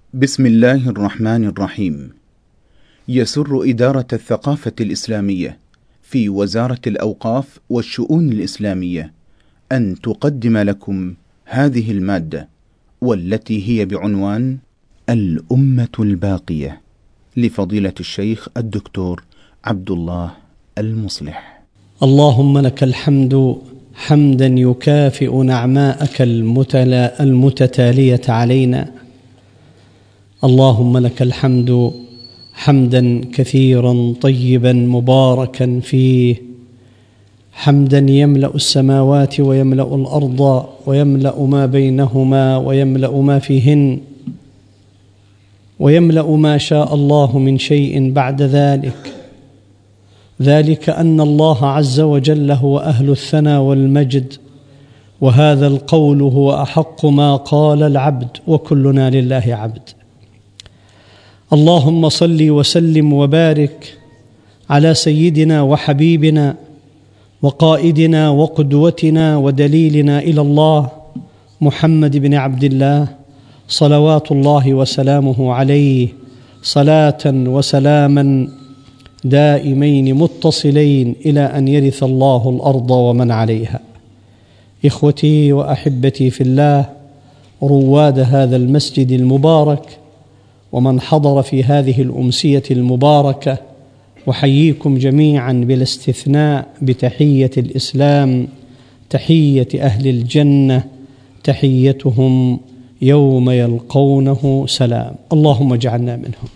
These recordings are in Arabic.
بسم الله الرحمن الرحيم. يسر إدارة الثقافة الإسلامية في وزارة الأوقاف والشؤون الإسلامية أن تقدم لكم هذه المادة، والتي هي بعنوان الأمة الباقية، لفضيلة الشيخ الدكتور عبد الله المصلح. اللهم لك الحمد حمدا يكافئ نعماءك المتتالية علينا. اللهم لك الحمد حمدا كثيرا طيبا مباركا فيه، حمدا يملأ السماوات ويملأ الأرض ويملأ ما بينهما ويملأ ما فيهن ويملأ ما شاء الله من شيء بعد ذلك أن الله عز وجل هو أهل الثناء والمجد، وهذا القول هو أحق ما قال العبد، وكلنا لله عبد. اللهم صل وسلم وبارك على سيدنا وحبيبنا وقائدنا وقدوتنا ودليلنا إلى الله محمد بن عبد الله، صلوات الله وسلامه عليه، صلاة وسلاما دائمين متصلين إلى أن يرث الله الأرض ومن عليها. إخوتي وأحبتي في الله، رواد هذا المسجد المبارك ومن حضر في هذه الأمسية المباركة، وحييكم جميعا بلا استثناء بتحية الإسلام، تحية أهل الجنة، تحيتهم يوم يلقونه سلام. اللهم اجعلنا منهم.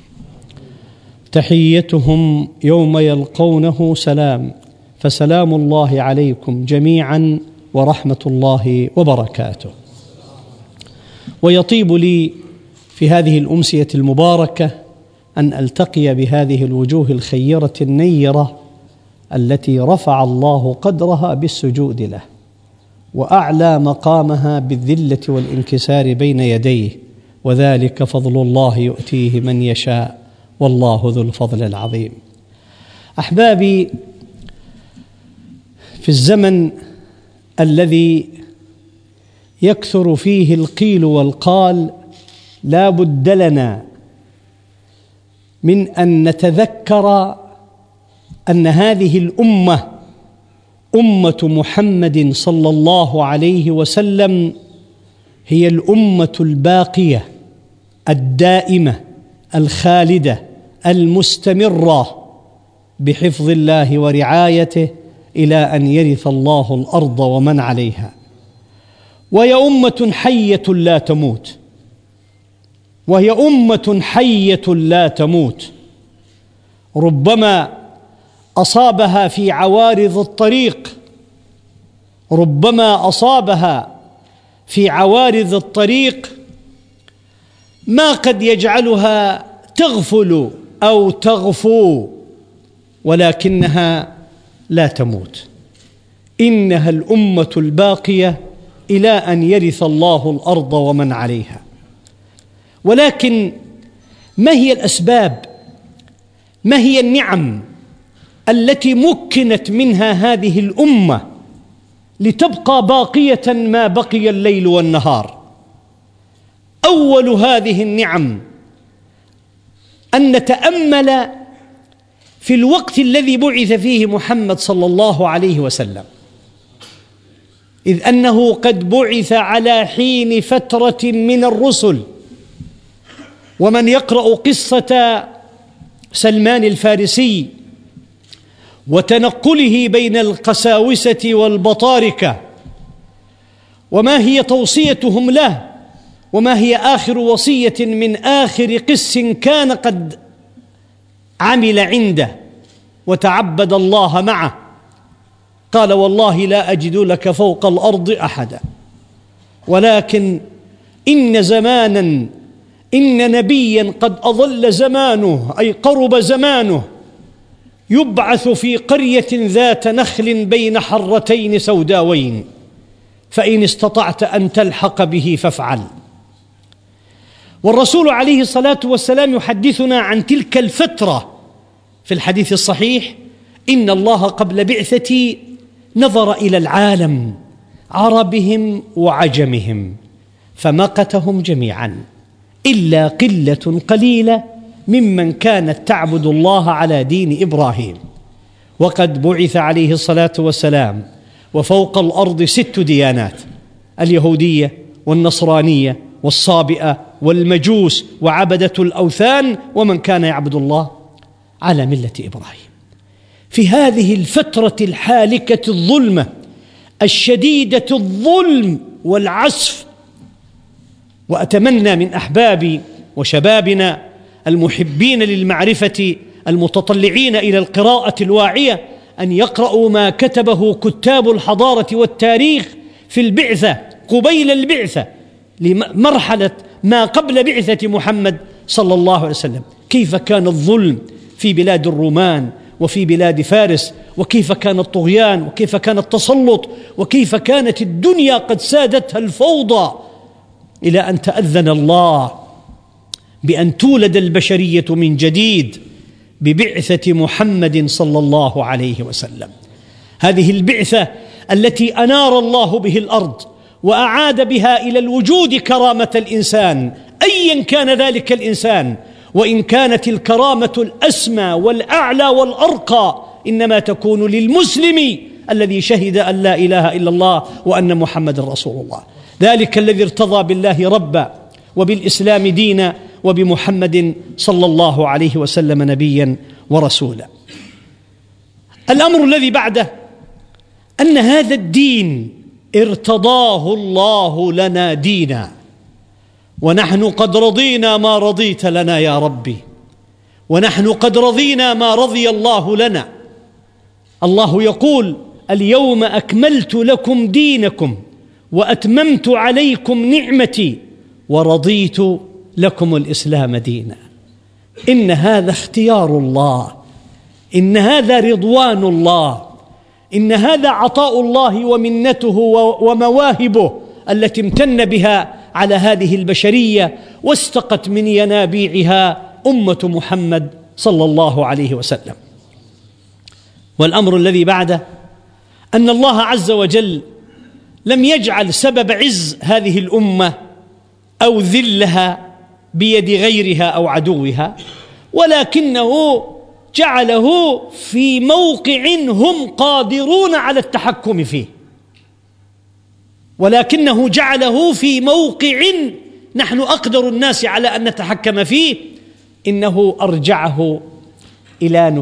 تحيتهم يوم يلقونه سلام، فسلام الله عليكم جميعا ورحمة الله وبركاته. ويطيب لي في هذه الأمسية المباركة أن ألتقي بهذه الوجوه الخيرة النيرة التي رفع الله قدرها بالسجود له، وأعلى مقامها بالذلة والانكسار بين يديه، وذلك فضل الله يؤتيه من يشاء، والله ذو الفضل العظيم. أحبابي، في الزمن الذي يكثر فيه القيل والقال، لا بد لنا من أن نتذكر أن هذه الأمة، أمة محمد صلى الله عليه وسلم، هي الأمة الباقية الدائمة الخالدة المستمرة بحفظ الله ورعايته إلى أن يرث الله الأرض ومن عليها. وهي أمة حية لا تموت، وهي أمة حية لا تموت. ربما أصابها في عوارض الطريق، ربما أصابها في عوارض الطريق ما قد يجعلها تغفل أو تغفو، ولكنها لا تموت. إنها الأمة الباقية إلى أن يرث الله الأرض ومن عليها. ولكن ما هي الأسباب؟ ما هي النعم التي مكنت منها هذه الأمة لتبقى باقية ما بقي الليل والنهار؟ أول هذه النعم أن نتأمل في الوقت الذي بعث فيه محمد صلى الله عليه وسلم، إذ أنه قد بعث على حين فترة من الرسل. ومن يقرأ قصة سلمان الفارسي وتنقله بين القساوسة والبطاركة، وما هي توصيتهم له، وما هي آخر وصية من آخر قس كان قد عمل عنده وتعبد الله معه، قال: والله لا أجد لك فوق الأرض أحدا، ولكن إن نبيا قد أضل زمانه، أي قرب زمانه، يبعث في قرية ذات نخل بين حرتين سوداوين، فإن استطعت أن تلحق به فافعل. والرسول عليه الصلاة والسلام يحدثنا عن تلك الفترة في الحديث الصحيح: إن الله قبل بعثتي نظر إلى العالم، عربهم وعجمهم، فمقتهم جميعا، إلا قلة قليلة ممن كانت تعبد الله على دين إبراهيم. وقد بعث عليه الصلاة والسلام وفوق الأرض 6 ديانات: اليهودية والنصرانية والصابئة والمجوس وعبدة الأوثان ومن كان يعبد الله على ملة إبراهيم. في هذه الفترة الحالكة الظلمة الشديدة الظلم والعسف، وأتمنى من أحبابي وشبابنا المحبين للمعرفة المتطلعين إلى القراءة الواعية أن يقرأوا ما كتبه كتاب الحضارة والتاريخ في البعثة قبيل البعثة لمرحلة ما قبل بعثة محمد صلى الله عليه وسلم، كيف كان الظلم في بلاد الرومان وفي بلاد فارس، وكيف كان الطغيان، وكيف كان التسلط، وكيف كانت الدنيا قد سادتها الفوضى، إلى أن تأذن الله بأن تولد البشرية من جديد ببعثة محمد صلى الله عليه وسلم. هذه البعثة التي أنار الله به الأرض وأعاد بها إلى الوجود كرامة الإنسان أيا كان ذلك الإنسان، وإن كانت الكرامة الأسمى والأعلى والأرقى إنما تكون للمسلم الذي شهد أن لا إله إلا الله وأن محمد رسول الله، ذلك الذي ارتضى بالله ربا وبالإسلام دينا وبمحمد صلى الله عليه وسلم نبيا ورسولا. الأمر الذي بعده أن هذا الدين ارتضاه الله لنا دينا، ونحن قد رضينا ما رضيت لنا يا ربي، ونحن قد رضينا ما رضي الله لنا. الله يقول: اليوم أكملت لكم دينكم وأتممت عليكم نعمتي ورضيت لكم الإسلام دينا. إن هذا اختيار الله، إن هذا رضوان الله، إن هذا عطاء الله ومنته ومواهبه التي امتن بها على هذه البشرية واستقت من ينابيعها أمة محمد صلى الله عليه وسلم. والأمر الذي بعده أن الله عز وجل لم يجعل سبب عز هذه الأمة أو ذلها بيد غيرها أو عدوها، ولكنه جعله في موقع هم قادرون على التحكم فيه، ولكنه جعله في موقع نحن أقدر الناس على أن نتحكم فيه. إنه أرجعه إلى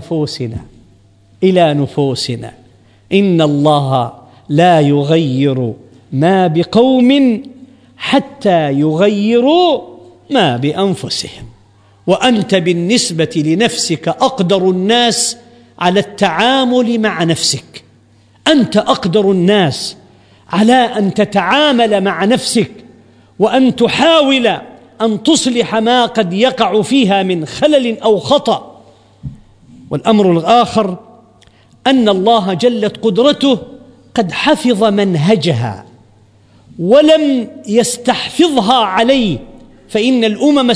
نفوسنا. إن الله لا يغير ما بقوم حتى يغيروا ما بأنفسهم، وأنت بالنسبة لنفسك أقدر الناس على التعامل مع نفسك. أنت أقدر الناس على أن تتعامل مع نفسك وأن تحاول أن تصلح ما قد يقع فيها من خلل أو خطأ. والأمر الآخر أن الله جلت قدرته قد حفظ منهجها ولم يستحفظها عليه، فإن الأمم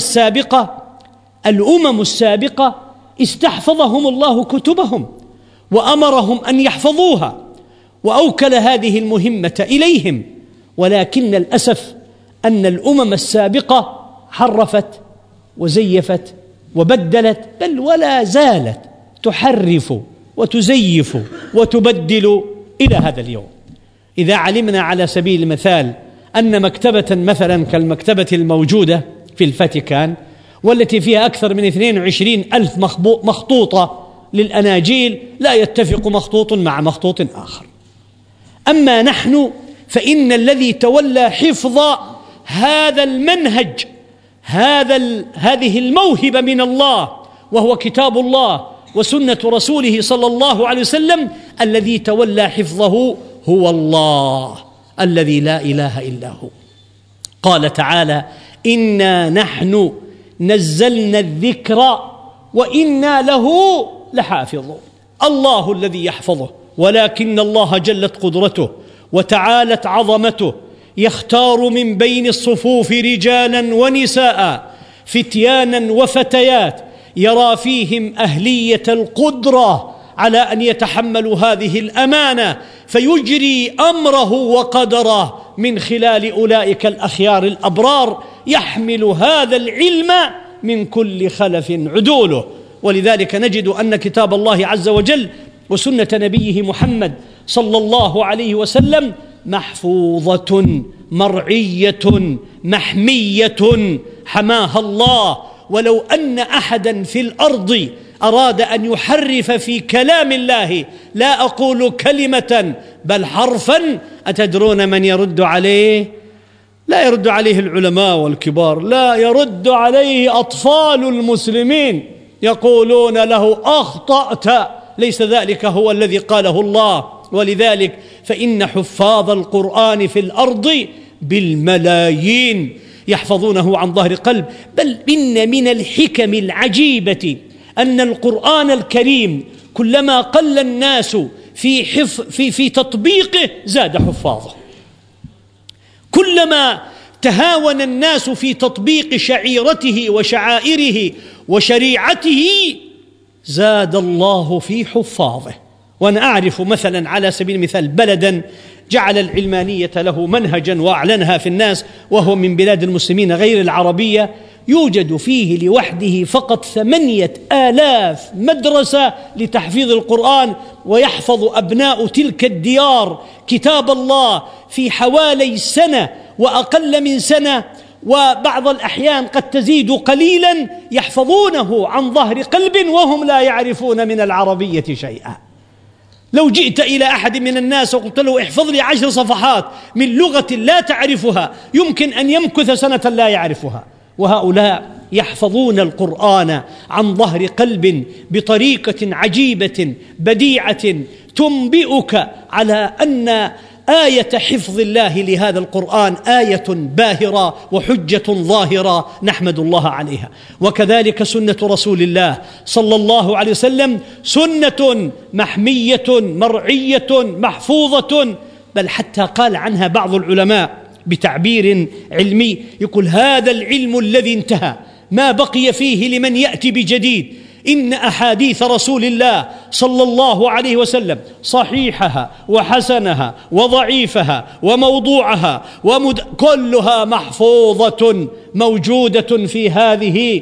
السابقة استحفظهم الله كتبهم وأمرهم أن يحفظوها وأوكل هذه المهمة إليهم، ولكن الأسف أن الأمم السابقة حرفت وزيفت وبدلت، بل ولا زالت تحرف وتزيف وتبدل إلى هذا اليوم. إذا علمنا على سبيل المثال أن مكتبة مثلا كالمكتبة الموجودة في الفاتيكان والتي فيها أكثر من 22,000 مخطوطة للأناجيل لا يتفق مخطوط مع مخطوط آخر. أما نحن فإن الذي تولى حفظ هذا المنهج، هذه الموهبة من الله وهو كتاب الله وسنة رسوله صلى الله عليه وسلم، الذي تولى حفظه هو الله الذي لا إله إلا هو. قال تعالى: إنا نحن نزلنا الذكر وإنا له لحافظون. الله الذي يحفظه، ولكن الله جلت قدرته وتعالت عظمته يختار من بين الصفوف رجالا ونساء، فتيانا وفتيات، يرى فيهم أهلية القدرة على أن يتحملوا هذه الأمانة فيجري أمره وقدره من خلال أولئك الأخيار الأبرار، يحمل هذا العلم من كل خلف عدوله. ولذلك نجد أن كتاب الله عز وجل وسنة نبيه محمد صلى الله عليه وسلم محفوظة مرعية محمية حماها الله. ولو أن أحدا في الأرض أراد أن يحرف في كلام الله، لا أقول كلمة بل حرفا، أتدرون من يرد عليه؟ لا يرد عليه العلماء والكبار، لا يرد عليه أطفال المسلمين، يقولون له أخطأت، ليس ذلك هو الذي قاله الله. ولذلك فإن حفاظ القرآن في الأرض بالملايين يحفظونه عن ظهر قلب. بل إن من الحكم العجيبة أن القرآن الكريم كلما قل الناس في تطبيقه زاد حفاظه، كلما تهاون الناس في تطبيق شعيرته وشعائره وشريعته زاد الله في حفاظه. وأنا أعرف مثلا على سبيل المثال بلدا جعل العلمانية له منهجا وأعلنها في الناس، وهو من بلاد المسلمين غير العربية، يوجد فيه لوحده فقط 8000 مدرسة لتحفيظ القرآن، ويحفظ أبناء تلك الديار كتاب الله في حوالي سنة وأقل من سنة، وبعض الأحيان قد تزيد قليلا، يحفظونه عن ظهر قلب وهم لا يعرفون من العربية شيئا. لو جئت إلى أحد من الناس وقلت له احفظ لي 10 صفحات من لغة لا تعرفها، يمكن أن يمكث سنة لا يعرفها. وهؤلاء يحفظون القرآن عن ظهر قلب بطريقة عجيبة بديعة تنبئك على أن آية حفظ الله لهذا القرآن آية باهرة وحجة ظاهرة نحمد الله عليها. وكذلك سنة رسول الله صلى الله عليه وسلم سنة محمية مرعية محفوظة، بل حتى قال عنها بعض العلماء بتعبير علمي، يقول هذا العلم الذي انتهى ما بقي فيه لمن يأتي بجديد. إن أحاديث رسول الله صلى الله عليه وسلم صحيحها وحسنها وضعيفها وموضوعها كلها محفوظة موجودة في هذه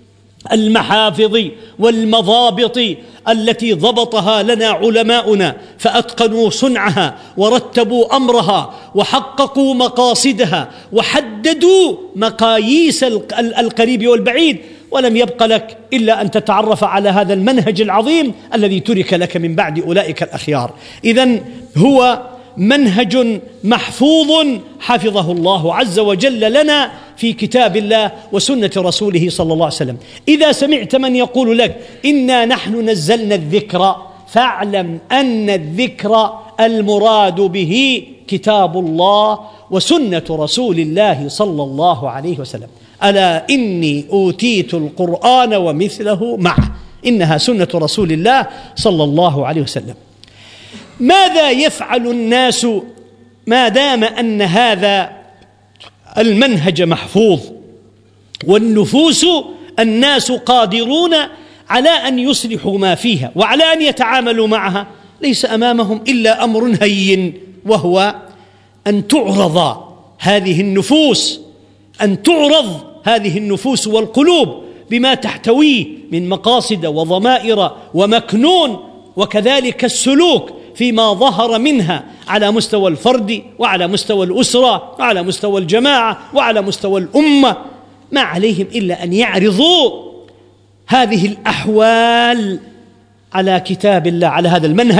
المحافظ والمضابط التي ضبطها لنا علماؤنا، فأتقنوا صنعها ورتبوا أمرها وحققوا مقاصدها وحددوا مقاييس القريب والبعيد، ولم يبق لك إلا أن تتعرف على هذا المنهج العظيم الذي ترك لك من بعد أولئك الأخيار. إذن هو منهج محفوظ حفظه الله عز وجل لنا في كتاب الله وسنة رسوله صلى الله عليه وسلم. إذا سمعت من يقول لك إنا نحن نزلنا الذكر، فاعلم أن الذكر المراد به كتاب الله وسنة رسول الله صلى الله عليه وسلم. ألا إني أوتيت القرآن ومثله معه، إنها سنة رسول الله صلى الله عليه وسلم. ماذا يفعل الناس ما دام أن هذا المنهج محفوظ والنفوس الناس قادرون على أن يصلحوا ما فيها وعلى أن يتعاملوا معها؟ ليس أمامهم إلا أمر هين، وهو أن تعرض هذه النفوس، أن تعرض هذه النفوس والقلوب بما تحتويه من مقاصد وضمائر ومكنون، وكذلك السلوك فيما ظهر منها على مستوى الفرد وعلى مستوى الأسرة وعلى مستوى الجماعة وعلى مستوى الأمة. ما عليهم إلا أن يعرضوا هذه الأحوال على كتاب الله، على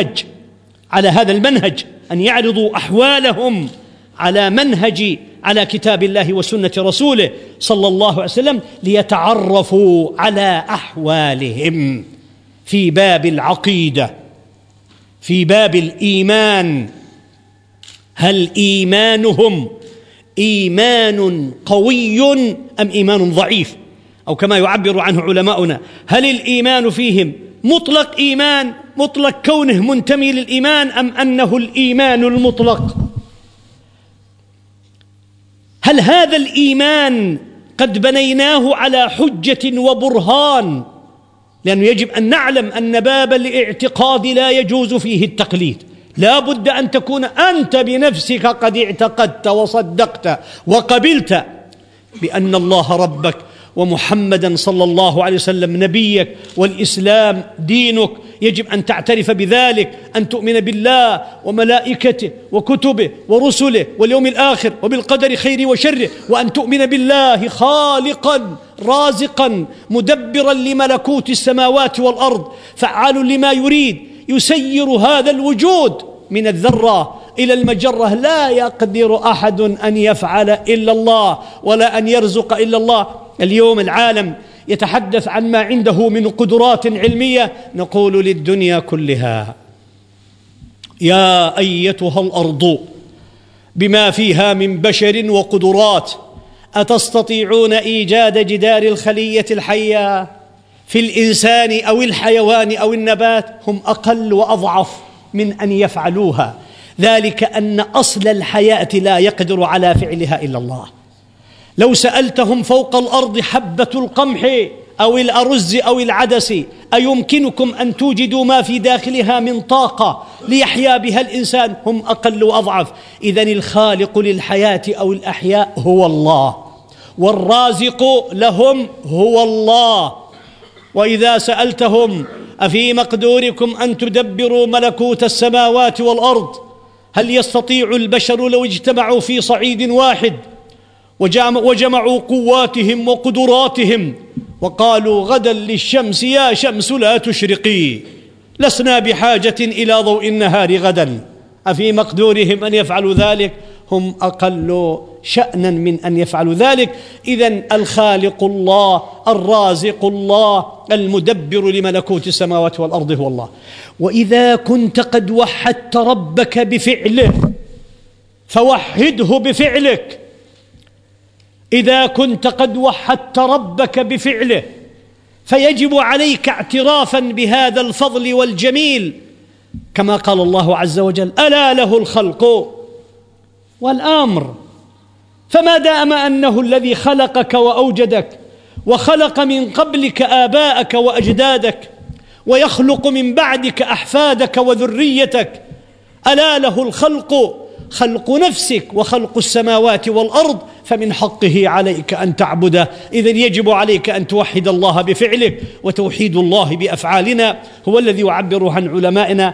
هذا المنهج، أن يعرضوا أحوالهم على كتاب الله وسنة رسوله صلى الله عليه وسلم، ليتعرفوا على أحوالهم في باب العقيدة، في باب الإيمان. هل إيمانهم إيمان قوي أم إيمان ضعيف؟ أو كما يعبر عنه علماؤنا، هل الإيمان فيهم مطلق إيمان، مطلق كونه منتمي للإيمان، أم أنه الإيمان المطلق؟ هل هذا الإيمان قد بنيناه على حجة وبرهان؟ لأنه يجب أن نعلم أن باب الاعتقاد لا يجوز فيه التقليد، لا بد أن تكون أنت بنفسك قد اعتقدت وصدقت وقبلت بأن الله ربك ومحمدا صلى الله عليه وسلم نبيك والإسلام دينك. يجب أن تعترف بذلك، أن تؤمن بالله وملائكته وكتبه ورسله واليوم الآخر وبالقدر خيره وشره، وأن تؤمن بالله خالقا رازقا مدبرا لملكوت السماوات والأرض، فعال لما يريد، يسير هذا الوجود من الذرة إلى المجرة. لا يقدر أحد أن يفعل إلا الله ولا أن يرزق إلا الله. اليوم العالم يتحدث عن ما عنده من قدرات علمية، نقول للدنيا كلها: يا أيتها الأرض بما فيها من بشر وقدرات، أتستطيعون إيجاد جدار الخلية الحية في الإنسان أو الحيوان أو النبات؟ هم أقل وأضعف من أن يفعلوها، ذلك أن أصل الحياة لا يقدر على فعلها إلا الله. لو سألتهم فوق الأرض حبة القمح أو الأرز أو العدس أيمكنكم أن توجدوا ما في داخلها من طاقة ليحيا بها الإنسان؟ هم أقل وأضعف. إذن الخالق للحياة أو الأحياء هو الله، والرازق لهم هو الله. وإذا سألتهم أفي مقدوركم أن تدبروا ملكوت السماوات والأرض، هل يستطيع البشر لو اجتمعوا في صعيد واحد وجمعوا قواتهم وقدراتهم وقالوا غدا للشمس يا شمس لا تشرقي، لسنا بحاجة إلى ضوء النهار غدا، أفي مقدورهم أن يفعلوا ذلك؟ هم أقل شأنا من أن يفعلوا ذلك. إذن الخالق الله، الرازق الله، المدبر لملكوت السماوات والأرض هو الله. وإذا كنت قد وحدت ربك بفعله فوحده بفعلك. إذا كنت قد وحدت ربك بفعله فيجب عليك اعترافا بهذا الفضل والجميل، كما قال الله عز وجل: ألا له الخلق والأمر. فما دام أنه الذي خلقك وأوجدك وخلق من قبلك آباءك وأجدادك ويخلق من بعدك أحفادك وذريتك، ألا له الخلق، خلق نفسك وخلق السماوات والأرض، فمن حقه عليك أن تعبده. إذن يجب عليك أن توحد الله بفعلك. وتوحيد الله بأفعالنا هو الذي يعبر عن علمائنا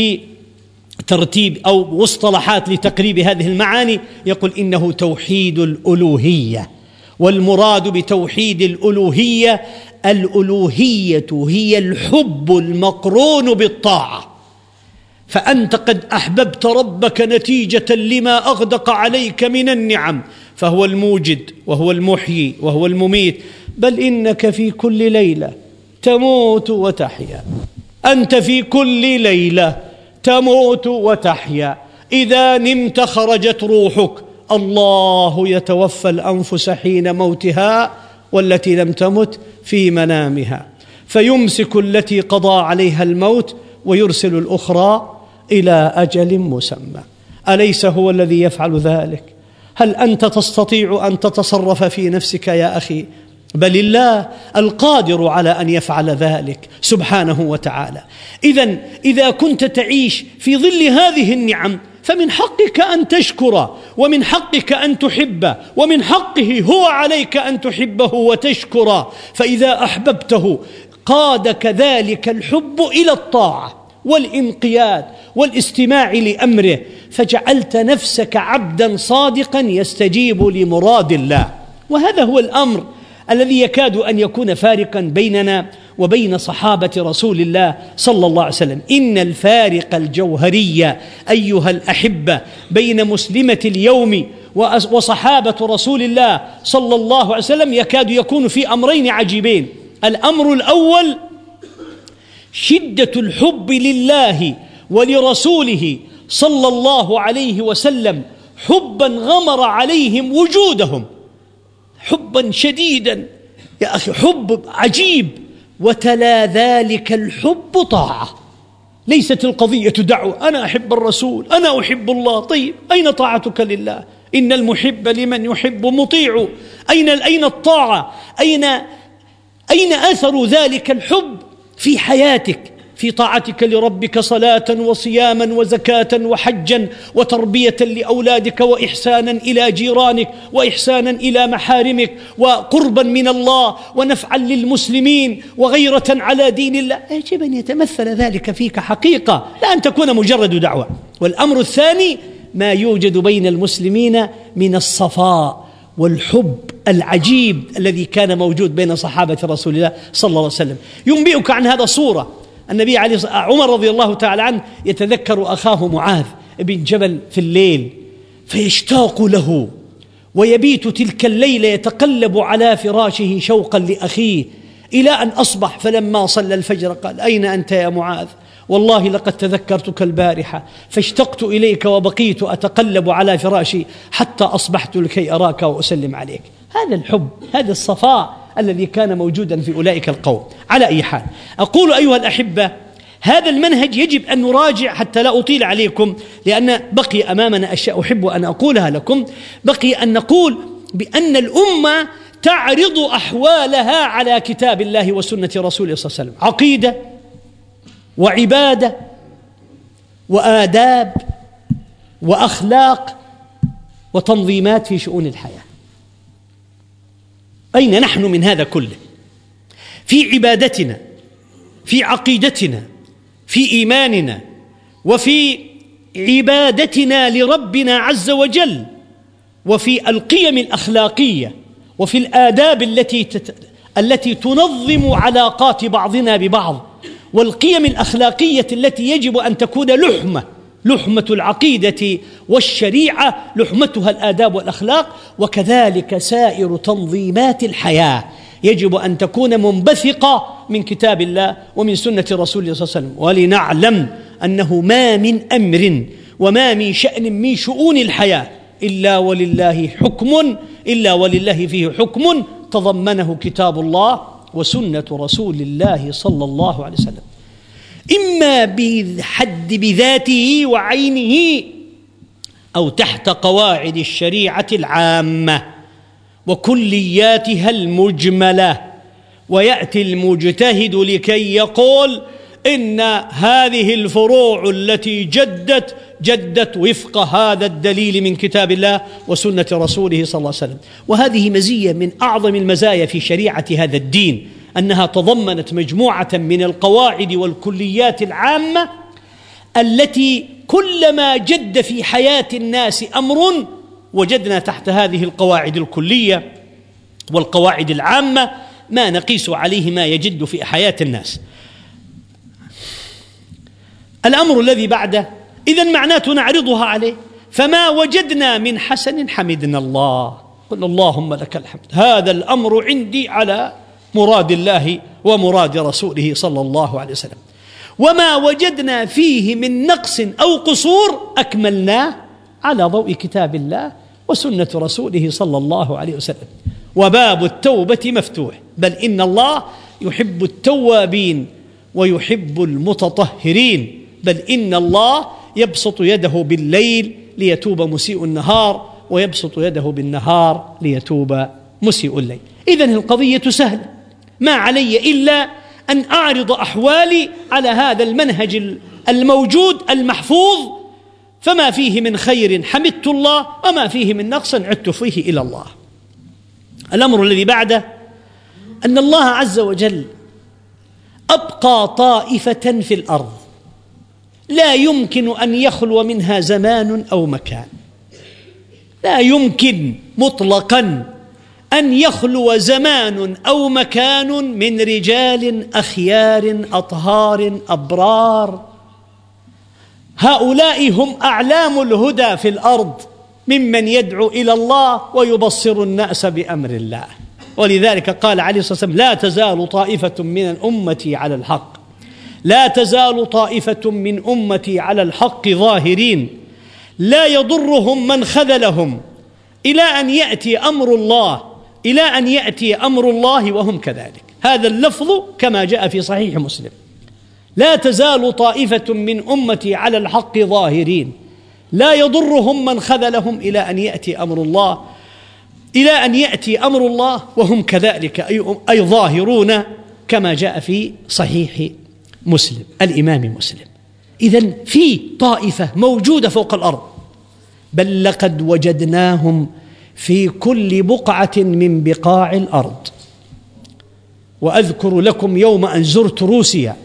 بترتيب أو مصطلحات لتقريب هذه المعاني، يقول إنه توحيد الألوهية. والمراد بتوحيد الألوهية، الألوهية هي الحب المقرون بالطاعة. فأنت قد أحببت ربك نتيجة لما أغدق عليك من النعم، فهو الموجد وهو المحيي وهو المميت. بل إنك في كل ليلة تموت وتحيا، أنت في كل ليلة تموت وتحيا. إذا نمت خرجت روحك، الله يتوفى الأنفس حين موتها والتي لم تمت في منامها، فيمسك التي قضى عليها الموت ويرسل الأخرى إلى أجل مسمى. أليس هو الذي يفعل ذلك؟ هل أنت تستطيع أن تتصرف في نفسك يا أخي؟ بل الله القادر على أن يفعل ذلك سبحانه وتعالى. إذن إذا كنت تعيش في ظل هذه النعم فمن حقك أن تشكر، ومن حقك أن تحب، ومن حقه هو عليك أن تحبه وتشكر. فإذا أحببته قادك ذلك الحب إلى الطاعة والانقياد والاستماع لأمره، فجعلت نفسك عبدا صادقا يستجيب لمراد الله. وهذا هو الأمر الذي يكاد أن يكون فارقا بيننا وبين صحابة رسول الله صلى الله عليه وسلم. إن الفارق الجوهري أيها الأحبة بين مسلمة اليوم وصحابة رسول الله صلى الله عليه وسلم يكاد يكون في أمرين عجيبين. الأمر الأول شدة الحب لله ولرسوله صلى الله عليه وسلم، حبا غمر عليهم وجودهم، حبا شديدا يا أخي، حب عجيب. وتلا ذلك الحب طاعة. ليست القضية دعوة، أنا أحب الرسول، أنا أحب الله. طيب أين طاعتك لله؟ إن المحب لمن يحب مطيع. أين الطاعة؟ أين أثر ذلك الحب في حياتك؟ في طاعتك لربك صلاة وصياما وزكاة وحجا وتربية لأولادك وإحسانا إلى جيرانك وإحسانا إلى محارمك وقربا من الله ونفعا للمسلمين وغيرة على دين الله، يجب أن يتمثل ذلك فيك حقيقة، لا أن تكون مجرد دعوة. والأمر الثاني ما يوجد بين المسلمين من الصفاء والحب العجيب الذي كان موجود بين صحابة رسول الله صلى الله عليه وسلم. ينبئك عن هذا صورة النبي عمر رضي الله تعالى عنه يتذكر أخاه معاذ بن جبل في الليل فيشتاق له، ويبيت تلك الليلة يتقلب على فراشه شوقا لأخيه إلى أن أصبح، فلما صلى الفجر قال: أين أنت يا معاذ؟ والله لقد تذكرتك البارحة فاشتقت إليك وبقيت أتقلب على فراشي حتى أصبحت لكي أراك وأسلم عليك. هذا الحب، هذا الصفاء الذي كان موجودا في أولئك القوم. على أي حال، أقول أيها الأحبة، هذا المنهج يجب أن نراجع حتى لا أطيل عليكم، لأن بقي أمامنا أشياء أحب أن أقولها لكم. بقي أن نقول بأن الأمة تعرض أحوالها على كتاب الله وسنة رسوله صلى الله عليه وسلم، عقيدة وعبادة وآداب وأخلاق وتنظيمات في شؤون الحياة. أين نحن من هذا كله؟ في عبادتنا، في عقيدتنا، في إيماننا، وفي عبادتنا لربنا عز وجل، وفي القيم الأخلاقية، وفي الآداب التي تنظم علاقات بعضنا ببعض، والقيم الأخلاقية التي يجب أن تكون لحمة العقيدة والشريعة، لحمتها الآداب والأخلاق. وكذلك سائر تنظيمات الحياة يجب أن تكون منبثقة من كتاب الله ومن سنة رسوله صلى الله عليه وسلم. ولنعلم أنه ما من أمر وما من شأن من شؤون الحياة إلا ولله فيه حكم تضمنه كتاب الله وسنة رسول الله صلى الله عليه وسلم، إما بحد بذاته وعينه أو تحت قواعد الشريعة العامة وكلياتها المجملة. ويأتي المجتهد لكي يقول إن هذه الفروع التي جدت وفق هذا الدليل من كتاب الله وسنة رسوله صلى الله عليه وسلم. وهذه مزية من أعظم المزايا في شريعة هذا الدين، أنها تضمنت مجموعة من القواعد والكليات العامة التي كلما جد في حياة الناس أمر وجدنا تحت هذه القواعد الكلية والقواعد العامة ما نقيس عليه ما يجد في حياة الناس. الأمر الذي بعده إذن معناته نعرضها عليه، فما وجدنا من حسن حمدنا الله، قل اللهم لك الحمد، هذا الأمر عندي على مراد الله ومراد رسوله صلى الله عليه وسلم. وما وجدنا فيه من نقص أو قصور أكملناه على ضوء كتاب الله وسنة رسوله صلى الله عليه وسلم. وباب التوبة مفتوح، بل إن الله يحب التوابين ويحب المتطهرين، بل إن الله يبسط يده بالليل ليتوب مسيء النهار ويبسط يده بالنهار ليتوب مسيء الليل. إذن القضية سهلة، ما علي إلا أن أعرض أحوالي على هذا المنهج الموجود المحفوظ، فما فيه من خير حمدت الله وما فيه من نقص عدت فيه إلى الله. الأمر الذي بعده أن الله عز وجل أبقى طائفة في الأرض لا يمكن أن يخلو منها زمان أو مكان، لا يمكن مطلقا أن يخلو زمان أو مكان من رجال أخيار أطهار أبرار. هؤلاء هم أعلام الهدى في الأرض، ممن يدعو إلى الله ويبصر الناس بأمر الله. ولذلك قال عليه الصلاة والسلام: لا تزال طائفة من أمتي على الحق، لا تزال طائفة من أمتي على الحق ظاهرين لا يضرهم من خذلهم إلى أن يأتي أمر الله وهم كذلك. هذا اللفظ كما جاء في صحيح مسلم: لا تزال طائفة من أمتي على الحق ظاهرين لا يضرهم من خذلهم إلى أن يأتي أمر الله وهم كذلك، أي ظاهرون كما جاء في صحيح مسلم، الإمام مسلم. إذن في طائفة موجودة فوق الأرض، بل لقد وجدناهم في كل بقعة من بقاع الأرض. وأذكر لكم يوم أن زرت روسيا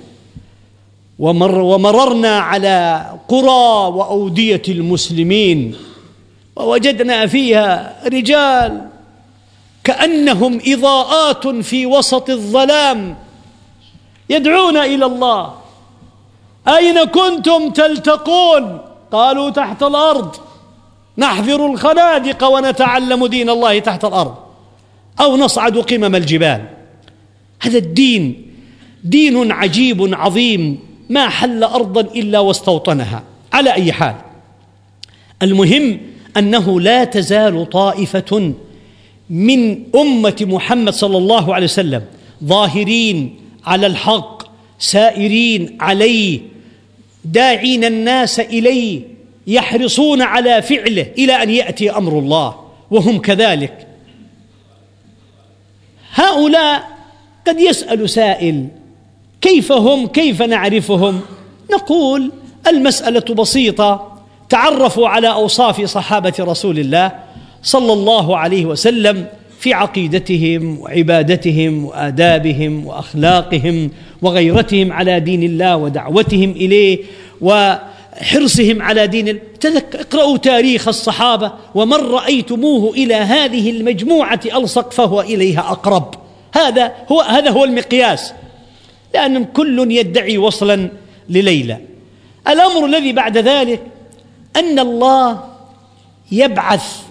ومررنا على قرى وأودية المسلمين، ووجدنا فيها رجال كأنهم إضاءات في وسط الظلام يدعون إلى الله. أين كنتم تلتقون؟ قالوا تحت الأرض، نحذر الخنادق ونتعلم دين الله تحت الأرض أو نصعد قمم الجبال. هذا الدين دين عجيب عظيم، ما حل أرضا إلا واستوطنها. على أي حال، المهم أنه لا تزال طائفة من أمة محمد صلى الله عليه وسلم ظاهرين على الحق، سائرين عليه، داعين الناس إليه، يحرصون على فعله إلى أن يأتي أمر الله، وهم كذلك. هؤلاء قد يسأل سائل: كيف هم؟ كيف نعرفهم؟ نقول المسألة بسيطة. تعرفوا على أوصاف صحابة رسول الله صلى الله عليه وسلم في عقيدتهم وعبادتهم وآدابهم وأخلاقهم وغيرتهم على دين الله ودعوتهم إليه وحرصهم على دين اقرأوا تاريخ الصحابة، ومن رأيتموه إلى هذه المجموعة ألصق فهو إليها أقرب. هذا هو المقياس، لأن كل يدعي وصلا لليلى. الأمر الذي بعد ذلك أن الله يبعث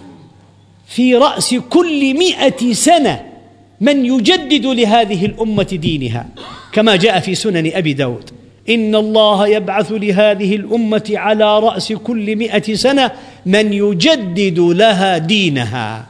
في رأس كل 100 سنة من يجدد لهذه الأمة دينها، كما جاء في سنن أبي داود: إن الله يبعث لهذه الأمة على رأس كل 100 سنة من يجدد لها دينها.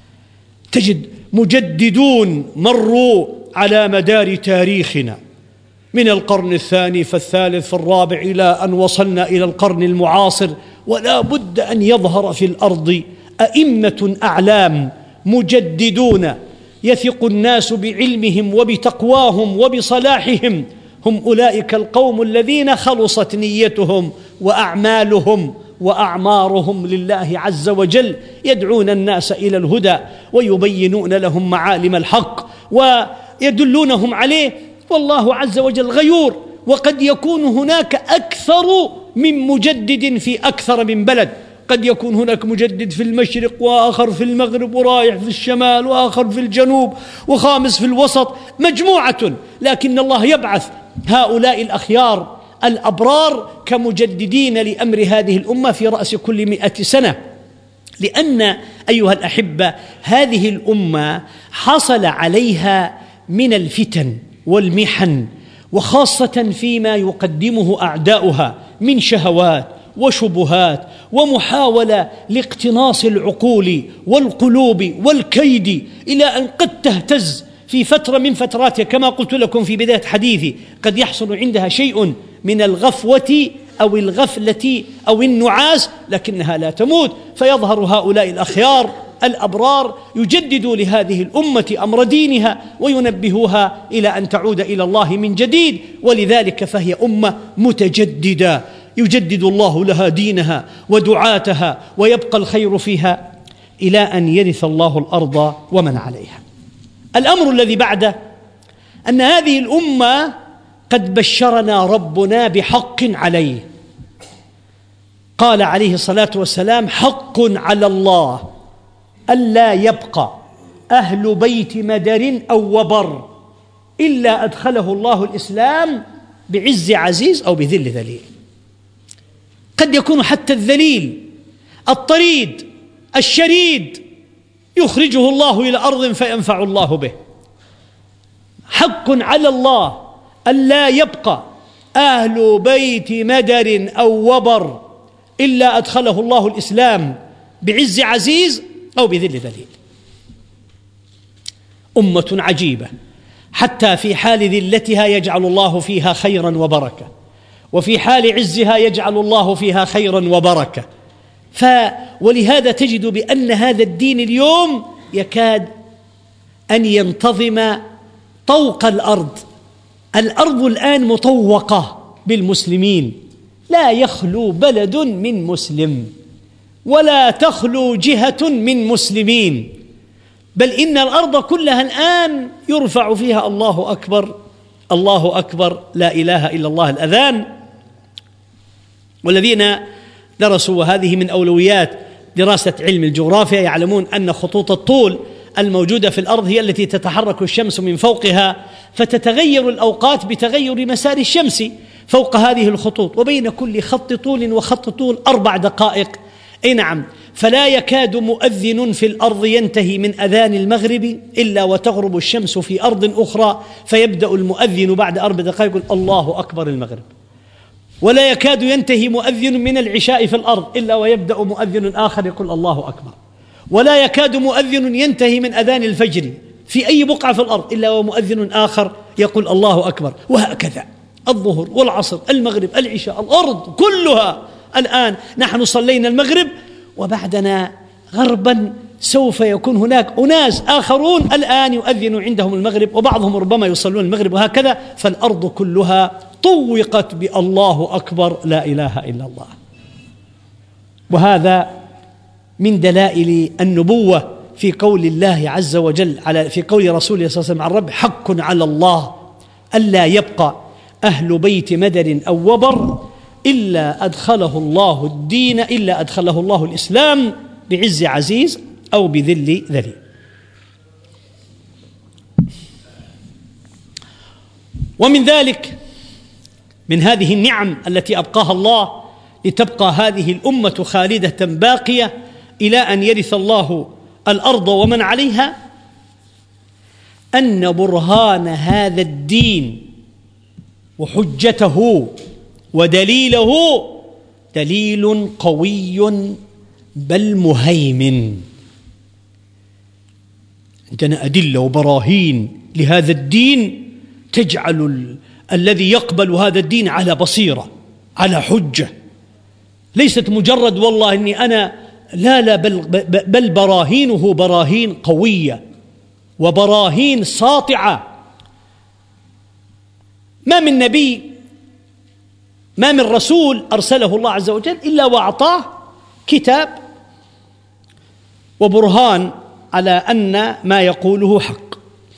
تجد مجددون مروا على مدار تاريخنا من القرن الثاني فالثالث فالرابع إلى أن وصلنا إلى القرن المعاصر، ولا بد أن يظهر في الأرض أئمة أعلام مجددون يثق الناس بعلمهم وبتقواهم وبصلاحهم. هم أولئك القوم الذين خلصت نيتهم وأعمالهم وأعمارهم لله عز وجل، يدعون الناس إلى الهدى ويبينون لهم معالم الحق ويدلونهم عليه، والله عز وجل غيور. وقد يكون هناك أكثر من مجدد في أكثر من بلد، قد يكون هناك مجدد في المشرق وآخر في المغرب ورايح في الشمال وآخر في الجنوب وخامس في الوسط، مجموعة، لكن الله يبعث هؤلاء الأخيار الأبرار كمجددين لأمر هذه الأمة في رأس كل 100 سنة. لأن أيها الأحبة هذه الأمة حصل عليها من الفتن والمحن، وخاصة فيما يقدمه أعداؤها من شهوات وشبهات ومحاولة لاقتناص العقول والقلوب والكيد، إلى أن قد تهتز في فترة من فتراتها، كما قلت لكم في بداية حديثي، قد يحصل عندها شيء من الغفوة أو الغفلة أو النعاس، لكنها لا تموت، فيظهر هؤلاء الأخيار الأبرار يجددوا لهذه الأمة أمر دينها وينبهوها إلى أن تعود إلى الله من جديد. ولذلك فهي أمة متجددة يجدد الله لها دينها ودعاتها، ويبقى الخير فيها إلى أن يرث الله الأرض ومن عليها. الأمر الذي بعده أن هذه الأمة قد بشرنا ربنا بحق عليه. قال عليه الصلاة والسلام: حق على الله ألا يبقى أهل بيت مدر أو وبر إلا أدخله الله الإسلام بعز عزيز أو بذل ذليل. قد يكون حتى الذليل الطريد الشريد يخرجه الله إلى أرض فينفع الله به. حق على الله ألا يبقى أهل بيت مدر أو وبر إلا أدخله الله الإسلام بعز عزيز أو بذل ذليل. أمة عجيبة، حتى في حال ذلتها يجعل الله فيها خيرا وبركة، وفي حال عزها يجعل الله فيها خيرا وبركة. ولهذا تجد بأن هذا الدين اليوم يكاد أن ينتظم طوق الأرض، الأرض الآن مطوقة بالمسلمين، لا يخلو بلد من مسلم ولا تخلو جهة من مسلمين، بل إن الأرض كلها الآن يرفع فيها الله أكبر الله أكبر لا إله إلا الله الأذان. والذين درسوا، وهذه من أولويات دراسة علم الجغرافيا، يعلمون أن خطوط الطول الموجودة في الأرض هي التي تتحرك الشمس من فوقها، فتتغير الأوقات بتغير مسار الشمس فوق هذه الخطوط، وبين كل خط طول وخط طول 4 دقائق. أي نعم، فلا يكاد مؤذن في الأرض ينتهي من أذان المغرب إلا وتغرب الشمس في أرض أخرى، فيبدأ المؤذن بعد 4 دقائق يقول الله أكبر المغرب. ولا يكاد ينتهي مؤذن من العشاء في الأرض إلا ويبدأ مؤذن آخر يقول الله أكبر. ولا يكاد مؤذن ينتهي من أذان الفجر في أي بقعة في الأرض إلا ومؤذن آخر يقول الله أكبر. وهكذا الظهر والعصر المغرب العشاء، الأرض كلها الآن نحن صلينا المغرب، وبعدنا غربا سوف يكون هناك أناس آخرون الآن يؤذن عندهم المغرب، وبعضهم ربما يصلون المغرب، وهكذا. فالأرض كلها طوقت بالله أكبر لا إله إلا الله. وهذا من دلائل النبوة في قول الله عز وجل في قول رسوله صلى الله عليه وسلم عن رب: حق على الله ألا يبقى أهل بيت مدر أو وبر إلا أدخله الله الإسلام بعز عزيز أو بذل ذليل. ومن ذلك، من هذه النعم التي أبقاها الله لتبقى هذه الأمة خالدة باقية إلى أن يرث الله الأرض ومن عليها، أن برهان هذا الدين وحجته ودليله دليل قوي بل مهيمن. عندنا أدلة وبراهين لهذا الدين تجعل الذي يقبل هذا الدين على بصيرة، على حجة، ليست مجرد والله إني أنا، لا بل براهينه براهين قوية وبراهين ساطعة. ما من نبي، ما من رسول أرسله الله عز وجل إلا وأعطاه كتاب وبرهان على أن ما يقوله حق.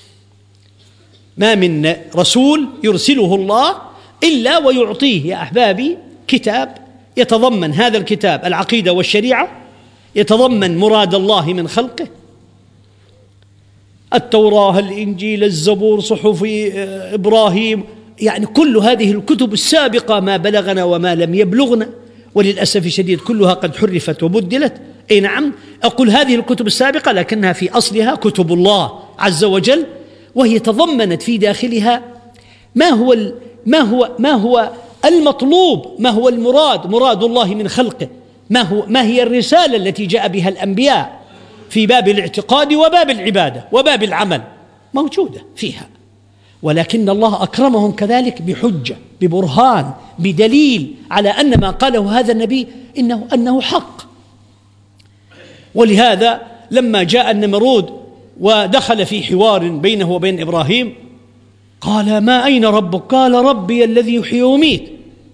ما من رسول يرسله الله إلا ويعطيه يا أحبابي كتاب يتضمن هذا الكتاب العقيدة والشريعة، يتضمن مراد الله من خلقه، التوراة، الإنجيل، الزبور، صحف إبراهيم، يعني كل هذه الكتب السابقة ما بلغنا وما لم يبلغنا، وللأسف الشديد كلها قد حرفت وبدلت. أي نعم، أقول هذه الكتب السابقة لكنها في أصلها كتب الله عز وجل، وهي تضمنت في داخلها ما هو المطلوب، ما هو مراد الله من خلقه، ما هي الرسالة التي جاء بها الأنبياء في باب الاعتقاد وباب العبادة وباب العمل، موجودة فيها. ولكن الله أكرمهم كذلك بحجة، ببرهان، بدليل على أن ما قاله هذا النبي أنه حق. ولهذا لما جاء النمرود ودخل في حوار بينه وبين إبراهيم قال: ما أين ربك؟ قال: ربي الذي يحيي ويميت.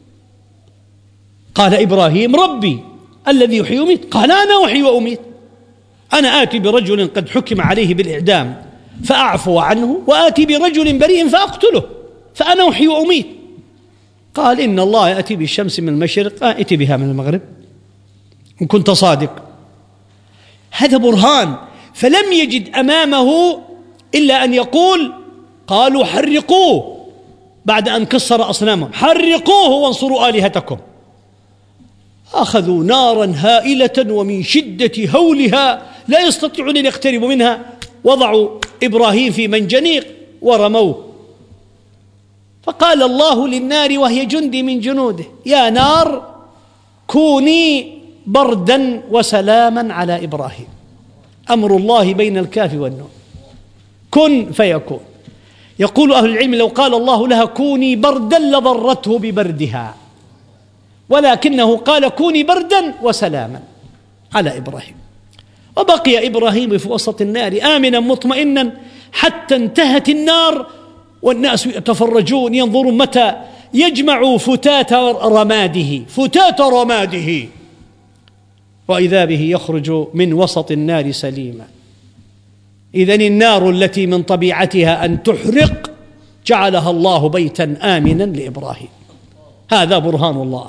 قال إبراهيم: ربي الذي يحيي ويميت. قال: أنا أحيي وأميت، أنا آتي برجل قد حكم عليه بالإعدام فأعفو عنه، وآتي برجل بريء فأقتله، فأنا أحيي وأميت. قال: إن الله يأتي بالشمس من المشرق، آتي بها من المغرب إن كنت صادق. هذا برهان، فلم يجد أمامه إلا أن يقول: قالوا حرقوه، بعد أن كسر أصنامهم، حرقوه وانصروا آلهتكم. أخذوا نارا هائلة ومن شدة هولها لا يستطيعون أن يقتربوا منها، وضعوا إبراهيم في منجنيق ورموه. فقال الله للنار وهي جندي من جنوده: يا نار كوني بردا وسلاما على إبراهيم. أمر الله بين الكاف والنون، كن فيكون. يقول أهل العلم: لو قال الله لها كوني بردا لضرته ببردها، ولكنه قال كوني بردا وسلاما على إبراهيم. وبقي إبراهيم في وسط النار آمنا مطمئنا حتى انتهت النار والناس يتفرجون ينظرون متى يجمع فتات رماده وإذا به يخرج من وسط النار سليما. إذن النار التي من طبيعتها أن تحرق جعلها الله بيتا آمنا لإبراهيم. هذا برهان الله.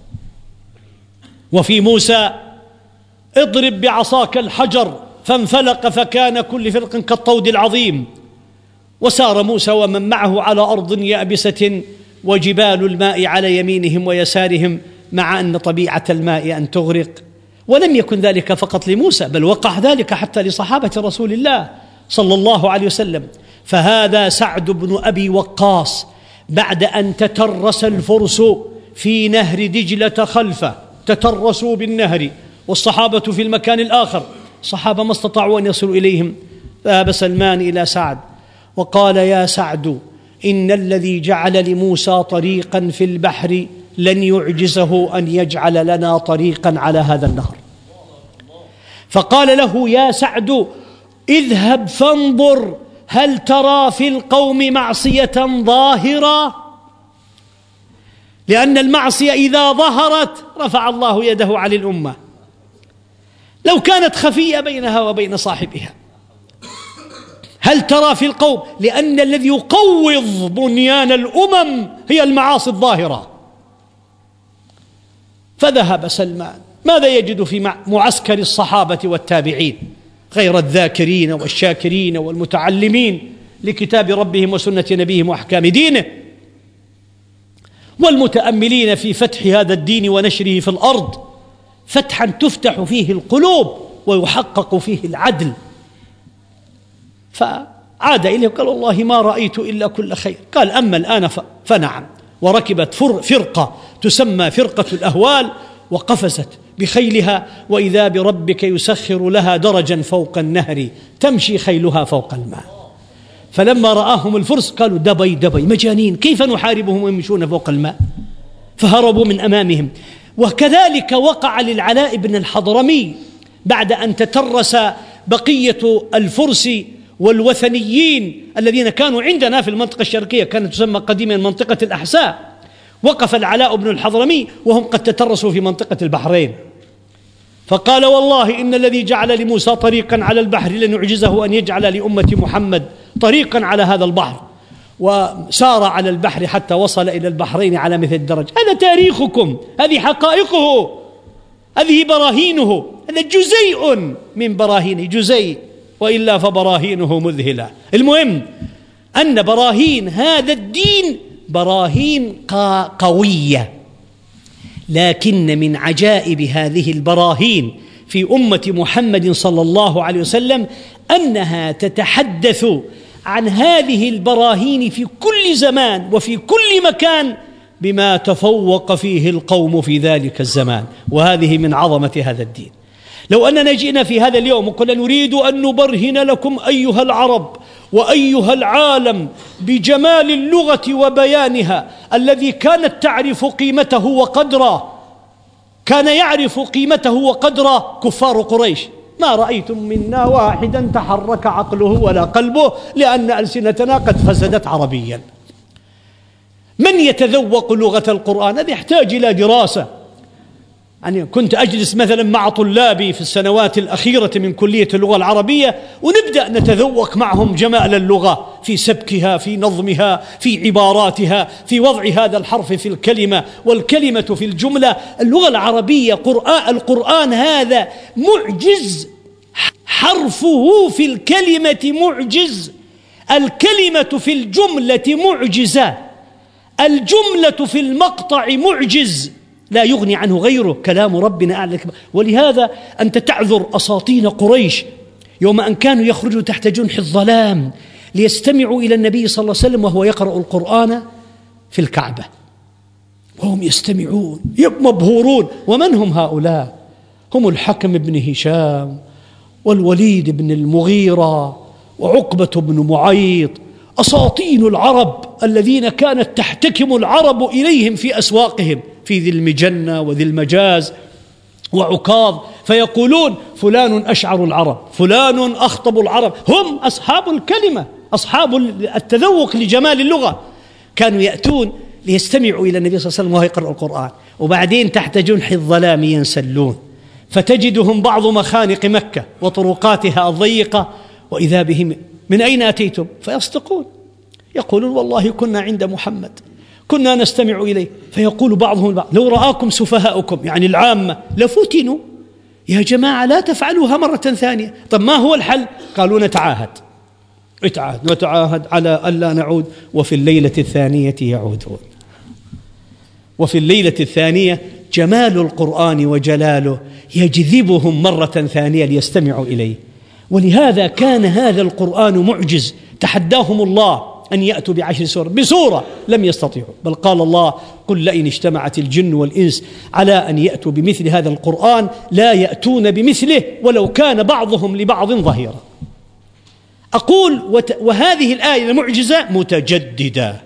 وفي موسى اضرب بعصاك الحجر فانفلق فكان كل فرق كالطود العظيم. وسار موسى ومن معه على أرض يابسة وجبال الماء على يمينهم ويسارهم، مع أن طبيعة الماء أن تغرق. ولم يكن ذلك فقط لموسى، بل وقع ذلك حتى لصحابة رسول الله صلى الله عليه وسلم. فهذا سعد بن أبي وقاص بعد أن تترس الفرس في نهر دجلة خلفه، تترسوا بالنهر والصحابة في المكان الآخر، الصحابة ما استطاعوا أن يصلوا إليهم. ذهب سلمان إلى سعد وقال: يا سعد، إن الذي جعل لموسى طريقا في البحر لن يعجزه أن يجعل لنا طريقا على هذا النهر. فقال له: يا سعد، اذهب فانظر هل ترى في القوم معصية ظاهرة، لأن المعصية إذا ظهرت رفع الله يده عن الأمة، لو كانت خفية بينها وبين صاحبها. هل ترى في القوم، لأن الذي يقوض بنيان الأمم هي المعاصي الظاهرة. فذهب سلمان، ماذا يجد في معسكر الصحابة والتابعين غير الذاكرين والشاكرين والمتعلمين لكتاب ربهم وسنة نبيهم وأحكام دينه، والمتأملين في فتح هذا الدين ونشره في الأرض فتحا تفتح فيه القلوب ويحقق فيه العدل. فعاد إليه وقال: والله ما رأيت إلا كل خير. قال: أما الآن فنعم. وركبت فرقة تسمى فرقة الأهوال وقفزت بخيلها، وإذا بربك يسخر لها درجا فوق النهر تمشي خيلها فوق الماء. فلما رآهم الفرس قالوا: دبي مجانين، كيف نحاربهم ويمشون فوق الماء؟ فهربوا من أمامهم. وكذلك وقع للعلاء بن الحضرمي بعد أن تترس بقية الفرس والوثنيين الذين كانوا عندنا في المنطقة الشرقية، كانت تسمى قديما منطقة الأحساء. وقف العلاء بن الحضرمي وهم قد تترسوا في منطقة البحرين، فقال: والله إن الذي جعل لموسى طريقا على البحر لن يعجزه أن يجعل لأمة محمد طريقا على هذا البحر. وسار على البحر حتى وصل إلى البحرين على مثل الدرج. هذا تاريخكم، هذه حقائقه، هذه براهينه. هذا جزيء من براهينه، جزيء، وإلا فبراهينه مذهلة. المهم أن براهين هذا الدين براهين قوية، لكن من عجائب هذه البراهين في أمة محمد صلى الله عليه وسلم أنها تتحدث عن هذه البراهين في كل زمان وفي كل مكان بما تفوق فيه القوم في ذلك الزمان. وهذه من عظمة هذا الدين. لو أننا جئنا في هذا اليوم وقلنا: نريد أن نبرهن لكم أيها العرب وأيها العالم بجمال اللغة وبيانها الذي كانت تعرف قيمته وقدره، كان يعرف قيمته وقدره كفار قريش، ما رأيتم منا واحدا تحرك عقله ولا قلبه، لأن ألسنتنا قد فسدت عربيا. من يتذوق لغة القرآن؟ هذا يحتاج إلى دراسة. يعني كنت أجلس مثلا مع طلابي في السنوات الأخيرة من كلية اللغة العربية ونبدأ نتذوق معهم جمال اللغة في سبكها، في نظمها، في عباراتها، في وضع هذا الحرف في الكلمة والكلمة في الجملة. اللغة العربية القرآن هذا معجز، حرفه في الكلمة معجز، الكلمة في الجملة معجزة، الجملة في المقطع معجز، لا يغني عنه غيره، كلام ربنا أعلى. ولهذا أنت تعذر أساطين قريش يوم أن كانوا يخرجوا تحت جنح الظلام ليستمعوا إلى النبي صلى الله عليه وسلم وهو يقرأ القرآن في الكعبة، وهم يستمعون مبهورون. ومن هم هؤلاء؟ هم الحكم بن هشام والوليد بن المغيرة وعقبة بن معيط، أساطين العرب الذين كانت تحتكم العرب إليهم في أسواقهم، في ذي المجنة وذي المجاز وعكاظ، فيقولون: فلان أشعر العرب، فلان أخطب العرب. هم أصحاب الكلمة، أصحاب التذوق لجمال اللغة كانوا يأتون ليستمعوا إلى النبي صلى الله عليه وسلم وهو يقرأ القرآن، وبعدين تحت جنح الظلام ينسلون، فتجدهم بعض مخانق مكة وطرقاتها الضيقة وإذا بهم من أين أتيتم؟ فيصدقون، يقولون والله كنا عند محمد كنا نستمع إليه. فيقول بعضهم البعض لو رآكم سفهاؤكم، يعني العامة، لفتنوا، يا جماعة لا تفعلوها مرة ثانية. طب ما هو الحل؟ قالوا نتعاهد على ألا نعود، وفي الليلة الثانية يعودون. وفي الليلة الثانية جمال القرآن وجلاله يجذبهم مرة ثانية ليستمعوا إليه. ولهذا كان هذا القرآن معجز، تحداهم الله أن يأتوا ب10 سور بسورة، لم يستطيعوا، بل قال الله قل لئن اجتمعت الجن والإنس على أن يأتوا بمثل هذا القرآن لا يأتون بمثله ولو كان بعضهم لبعض ظهيرا. أقول وهذه الآية المعجزة متجددة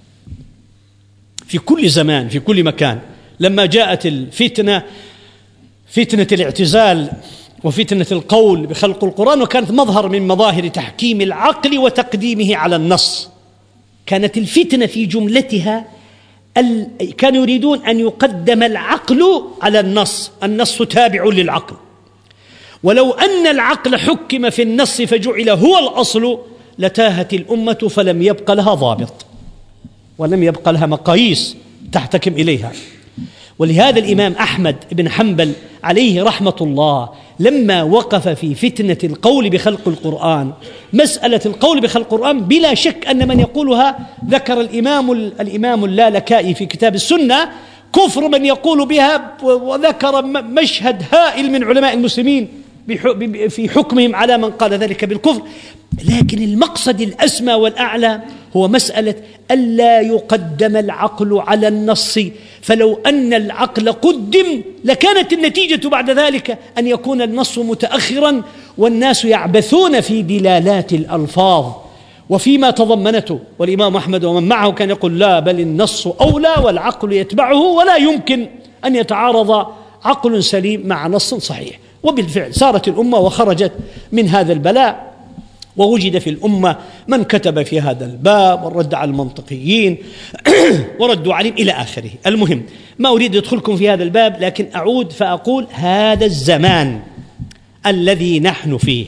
في كل زمان في كل مكان. لما جاءت الفتنة، فتنة الاعتزال وفتنة القول بخلق القرآن، وكانت مظهر من مظاهر تحكيم العقل وتقديمه على النص، كانت الفتنة في جملتها كانوا يريدون أن يقدم العقل على النص، النص تابع للعقل، ولو أن العقل حكم في النص فجعل هو الأصل لتاهت الأمة فلم يبق لها ضابط ولم يبق لها مقاييس تحتكم إليها. ولهذا الإمام أحمد بن حنبل عليه رحمة الله لما وقف في فتنة القول بخلق القرآن، مسألة القول بخلق القرآن بلا شك أن من يقولها ذكر الإمام اللالكائي في كتاب السنة كفر من يقول بها، وذكر مشهد هائل من علماء المسلمين في حكمهم على من قال ذلك بالكفر. لكن المقصد الأسمى والأعلى هو مسألة ألا يقدم العقل على النص، فلو أن العقل قدم لكانت النتيجة بعد ذلك أن يكون النص متأخرا والناس يعبثون في دلالات الألفاظ وفيما تضمنته. والإمام أحمد ومن معه كان يقول لا، بل النص أولى والعقل يتبعه، ولا يمكن أن يتعارض عقل سليم مع نص صحيح. وبالفعل سارت الأمة وخرجت من هذا البلاء، ووجد في الأمة من كتب في هذا الباب ورد على المنطقيين وردوا عليهم إلى آخره. المهم ما أريد أدخلكم في هذا الباب، لكن أعود فأقول هذا الزمان الذي نحن فيه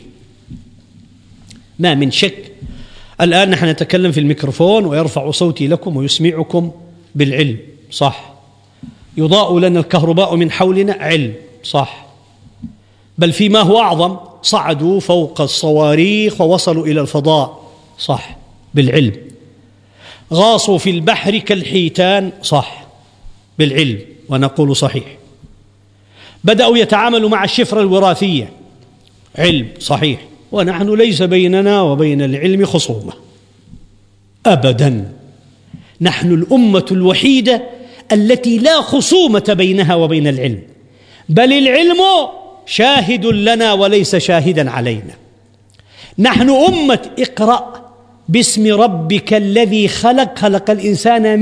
ما من شك. الآن نحن نتكلم في الميكروفون ويرفع صوتي لكم ويسمعكم بالعلم، صح؟ يضاء لنا الكهرباء من حولنا، علم، صح؟ بل فيما هو أعظم صعدوا فوق الصواريخ ووصلوا إلى الفضاء، صح؟ بالعلم. غاصوا في البحر كالحيتان، صح؟ بالعلم، ونقول صحيح. بدأوا يتعاملوا مع الشفرة الوراثية، علم، صحيح. ونحن ليس بيننا وبين العلم خصومة أبدا، نحن الأمة الوحيدة التي لا خصومة بينها وبين العلم، بل العلم شاهد لنا وليس شاهدا علينا. نحن أمة اقرأ باسم ربك الذي خلق، خلق الإنسان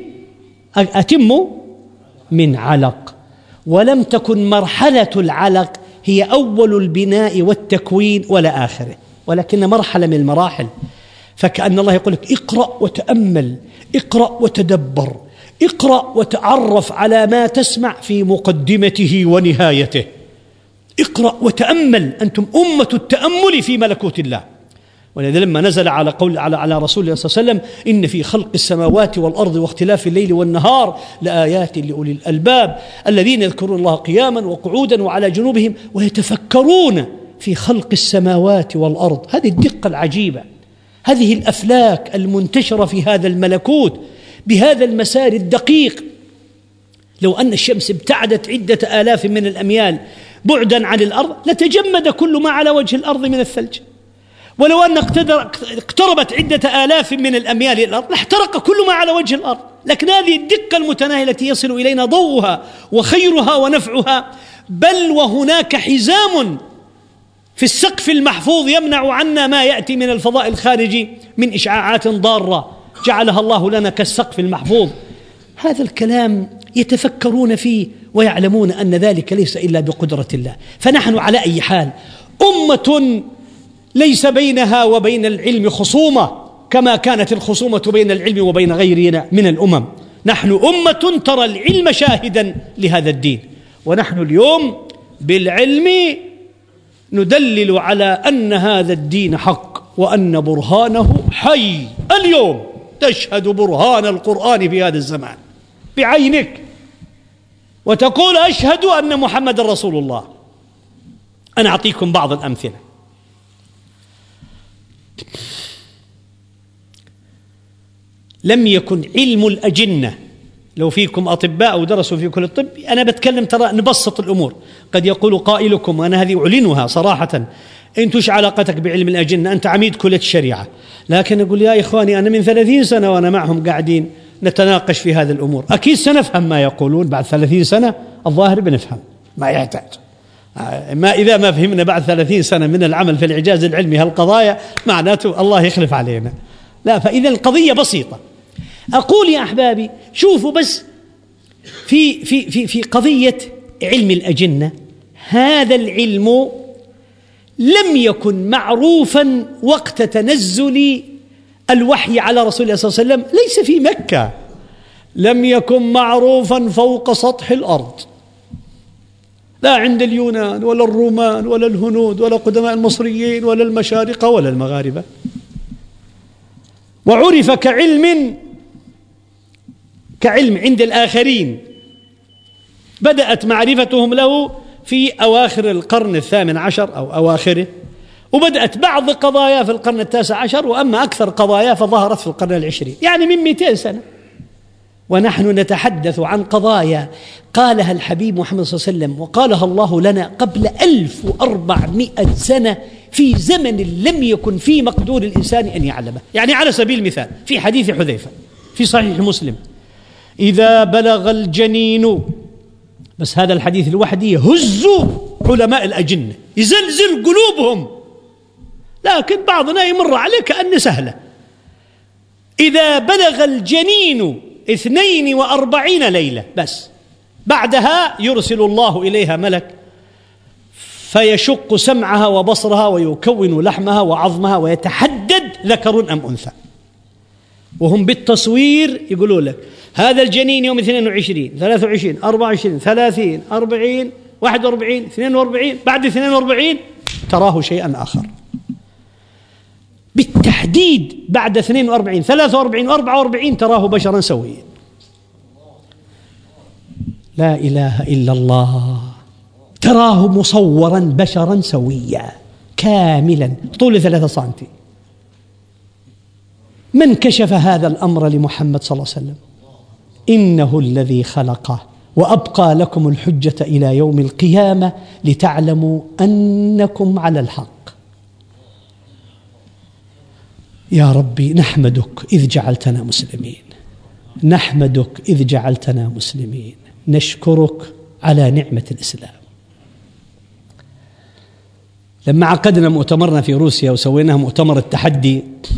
من علق، ولم تكن مرحلة العلق هي أول البناء والتكوين ولا آخره، ولكن مرحلة من المراحل. فكأن الله يقول لك اقرأ وتأمل، اقرأ وتدبر، اقرأ وتعرف على ما تسمع في مقدمته ونهايته، اقرأ وتأمل، أنتم أمة التأمل في ملكوت الله. ولذا لما نزل على قول على رسول الله صلى الله عليه وسلم إن في خلق السماوات والأرض واختلاف الليل والنهار لآيات لأولي الألباب الذين يذكرون الله قياما وقعودا وعلى جنوبهم ويتفكرون في خلق السماوات والأرض. هذه الدقة العجيبة، هذه الأفلاك المنتشرة في هذا الملكوت بهذا المسار الدقيق. لو أن الشمس ابتعدت عدة آلاف من الأميال بعدا عن الأرض لتجمد كل ما على وجه الأرض من الثلج، ولو أن اقتربت عدة آلاف من الأميال الأرض لاحترق كل ما على وجه الأرض. لكن هذه الدقة المتناهية التي يصل إلينا ضوءها وخيرها ونفعها، بل وهناك حزام في السقف المحفوظ يمنع عنا ما يأتي من الفضاء الخارجي من إشعاعات ضارة جعلها الله لنا كالسقف المحفوظ. هذا الكلام يتفكرون فيه ويعلمون أن ذلك ليس إلا بقدرة الله. فنحن على أي حال أمة ليس بينها وبين العلم خصومة كما كانت الخصومة بين العلم وبين غيرنا من الأمم. نحن أمة ترى العلم شاهدا لهذا الدين، ونحن اليوم بالعلم ندلل على أن هذا الدين حق وأن برهانه حي. اليوم تشهد برهان القرآن في هذا الزمان بعينك وتقول أشهد أن محمد رسول الله. أنا أعطيكم بعض الأمثلة. لم يكن علم الأجنة، لو فيكم أطباء ودرسوا في كل الطب، أنا بتكلم ترى نبسط الأمور. قد يقول قائلكم، وأنا هذه أعلنها صراحة، أنت إيش علاقتك بعلم الأجنة؟ أنت عميد كلية الشريعة. لكن أقول يا إخواني أنا من 30 سنة وأنا معهم قاعدين نتناقش في هذه الأمور، أكيد سنفهم ما يقولون. بعد 30 سنة الظاهر بنفهم، ما يحتاج. ما إذا ما فهمنا بعد 30 سنة من العمل في الإعجاز العلمي هالقضايا معناته الله يخلف علينا. لا، فإذا القضية بسيطة. أقول يا أحبابي شوفوا بس في قضية علم الأجنة، هذا العلم لم يكن معروفا وقت تنزل الوحي على رسول الله صلى الله عليه وسلم، ليس في مكة، لم يكن معروفا فوق سطح الأرض، لا عند اليونان ولا الرومان ولا الهنود ولا قدماء المصريين ولا المشارقة ولا المغاربة، وعرف كعلم عند الآخرين. بدأت معرفتهم له في أواخر القرن 18 أو أواخره، وبدأت بعض قضايا في القرن 19، وأما أكثر قضايا فظهرت في القرن 20، يعني من 200 سنة. ونحن نتحدث عن قضايا قالها الحبيب محمد صلى الله عليه وسلم وقالها الله لنا قبل 1400 سنة في زمن لم يكن في مقدور الإنسان أن يعلمه. يعني على سبيل المثال في حديث حذيفة في صحيح مسلم: إذا بلغ الجنين، بس هذا الحديث لوحده يهز علماء الأجنة، يزلزل قلوبهم، لكن بعضنا يمر عليه كأنه سهلة. إذا بلغ الجنين 42 ليلة بس، بعدها يرسل الله إليها ملك فيشق سمعها وبصرها ويكون لحمها وعظمها ويتحدد ذكر أم أنثى. وهم بالتصوير يقولوا لك هذا الجنين يوم 22 23 24 30 40 41 42، بعد 42 تراه شيئا آخر بالتحديد، بعد 42 43 44 تراه بشرا سويا. لا إله إلا الله، تراه مصورا بشرا سويا كاملا طول 3 سنتي. من كشف هذا الأمر لمحمد صلى الله عليه وسلم؟ إنه الذي خلقه وأبقى لكم الحجة إلى يوم القيامة لتعلموا أنكم على الحق. يا ربي نحمدك إذ جعلتنا مسلمين، نحمدك إذ جعلتنا مسلمين، نشكرك على نعمة الإسلام. لما عقدنا مؤتمرنا في روسيا وسويناه مؤتمر التحدي،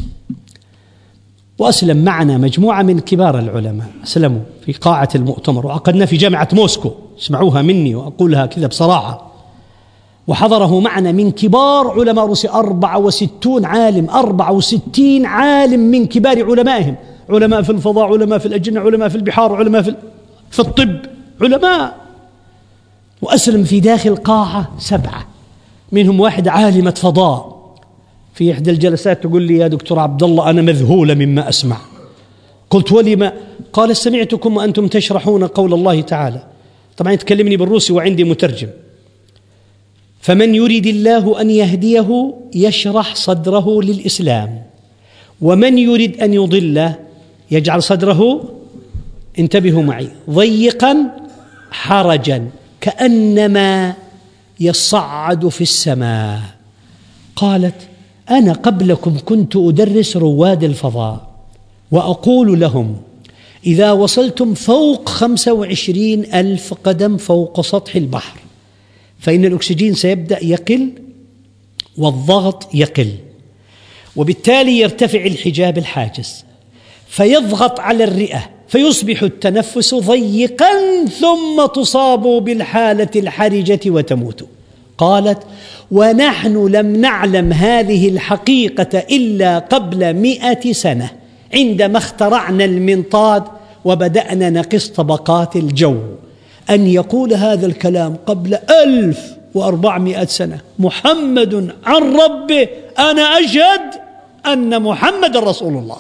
وأسلم معنا مجموعة من كبار العلماء، أسلموا في قاعة المؤتمر، وعقدنا في جامعة موسكو، اسمعوها مني وأقولها كذا بصراحة، وحضره معنا من كبار علماء روسيا 64 عالم، 64 عالم من كبار علمائهم، علماء في الفضاء، علماء في الأجنة، علماء في البحار، علماء في الطب، علماء. وأسلم في داخل قاعة 7، منهم واحد عالمة فضاء. في إحدى الجلسات تقول لي يا دكتور عبد الله أنا مذهولة مما أسمع. قلت ولما؟ قال سمعتكم وأنتم تشرحون قول الله تعالى، طبعا تكلمني بالروسي وعندي مترجم: فمن يريد الله أن يهديه يشرح صدره للإسلام، ومن يريد أن يضله يجعل صدره، انتبهوا معي، ضيقا حرجا كأنما يصعد في السماء. قالت أنا قبلكم كنت أدرس رواد الفضاء وأقول لهم إذا وصلتم فوق 25,000 قدم فوق سطح البحر فإن الأكسجين سيبدأ يقل والضغط يقل، وبالتالي يرتفع الحجاب الحاجز فيضغط على الرئة فيصبح التنفس ضيقا ثم تصاب بالحالة الحرجة وتموت. قالت: ونحن لم نعلم هذه الحقيقة إلا قبل 100 سنة عندما اخترعنا المنطاد وبدأنا نقص طبقات الجو. أن يقول هذا الكلام قبل 1400 سنة محمد عن ربه، أنا أشهد أن محمد رسول الله.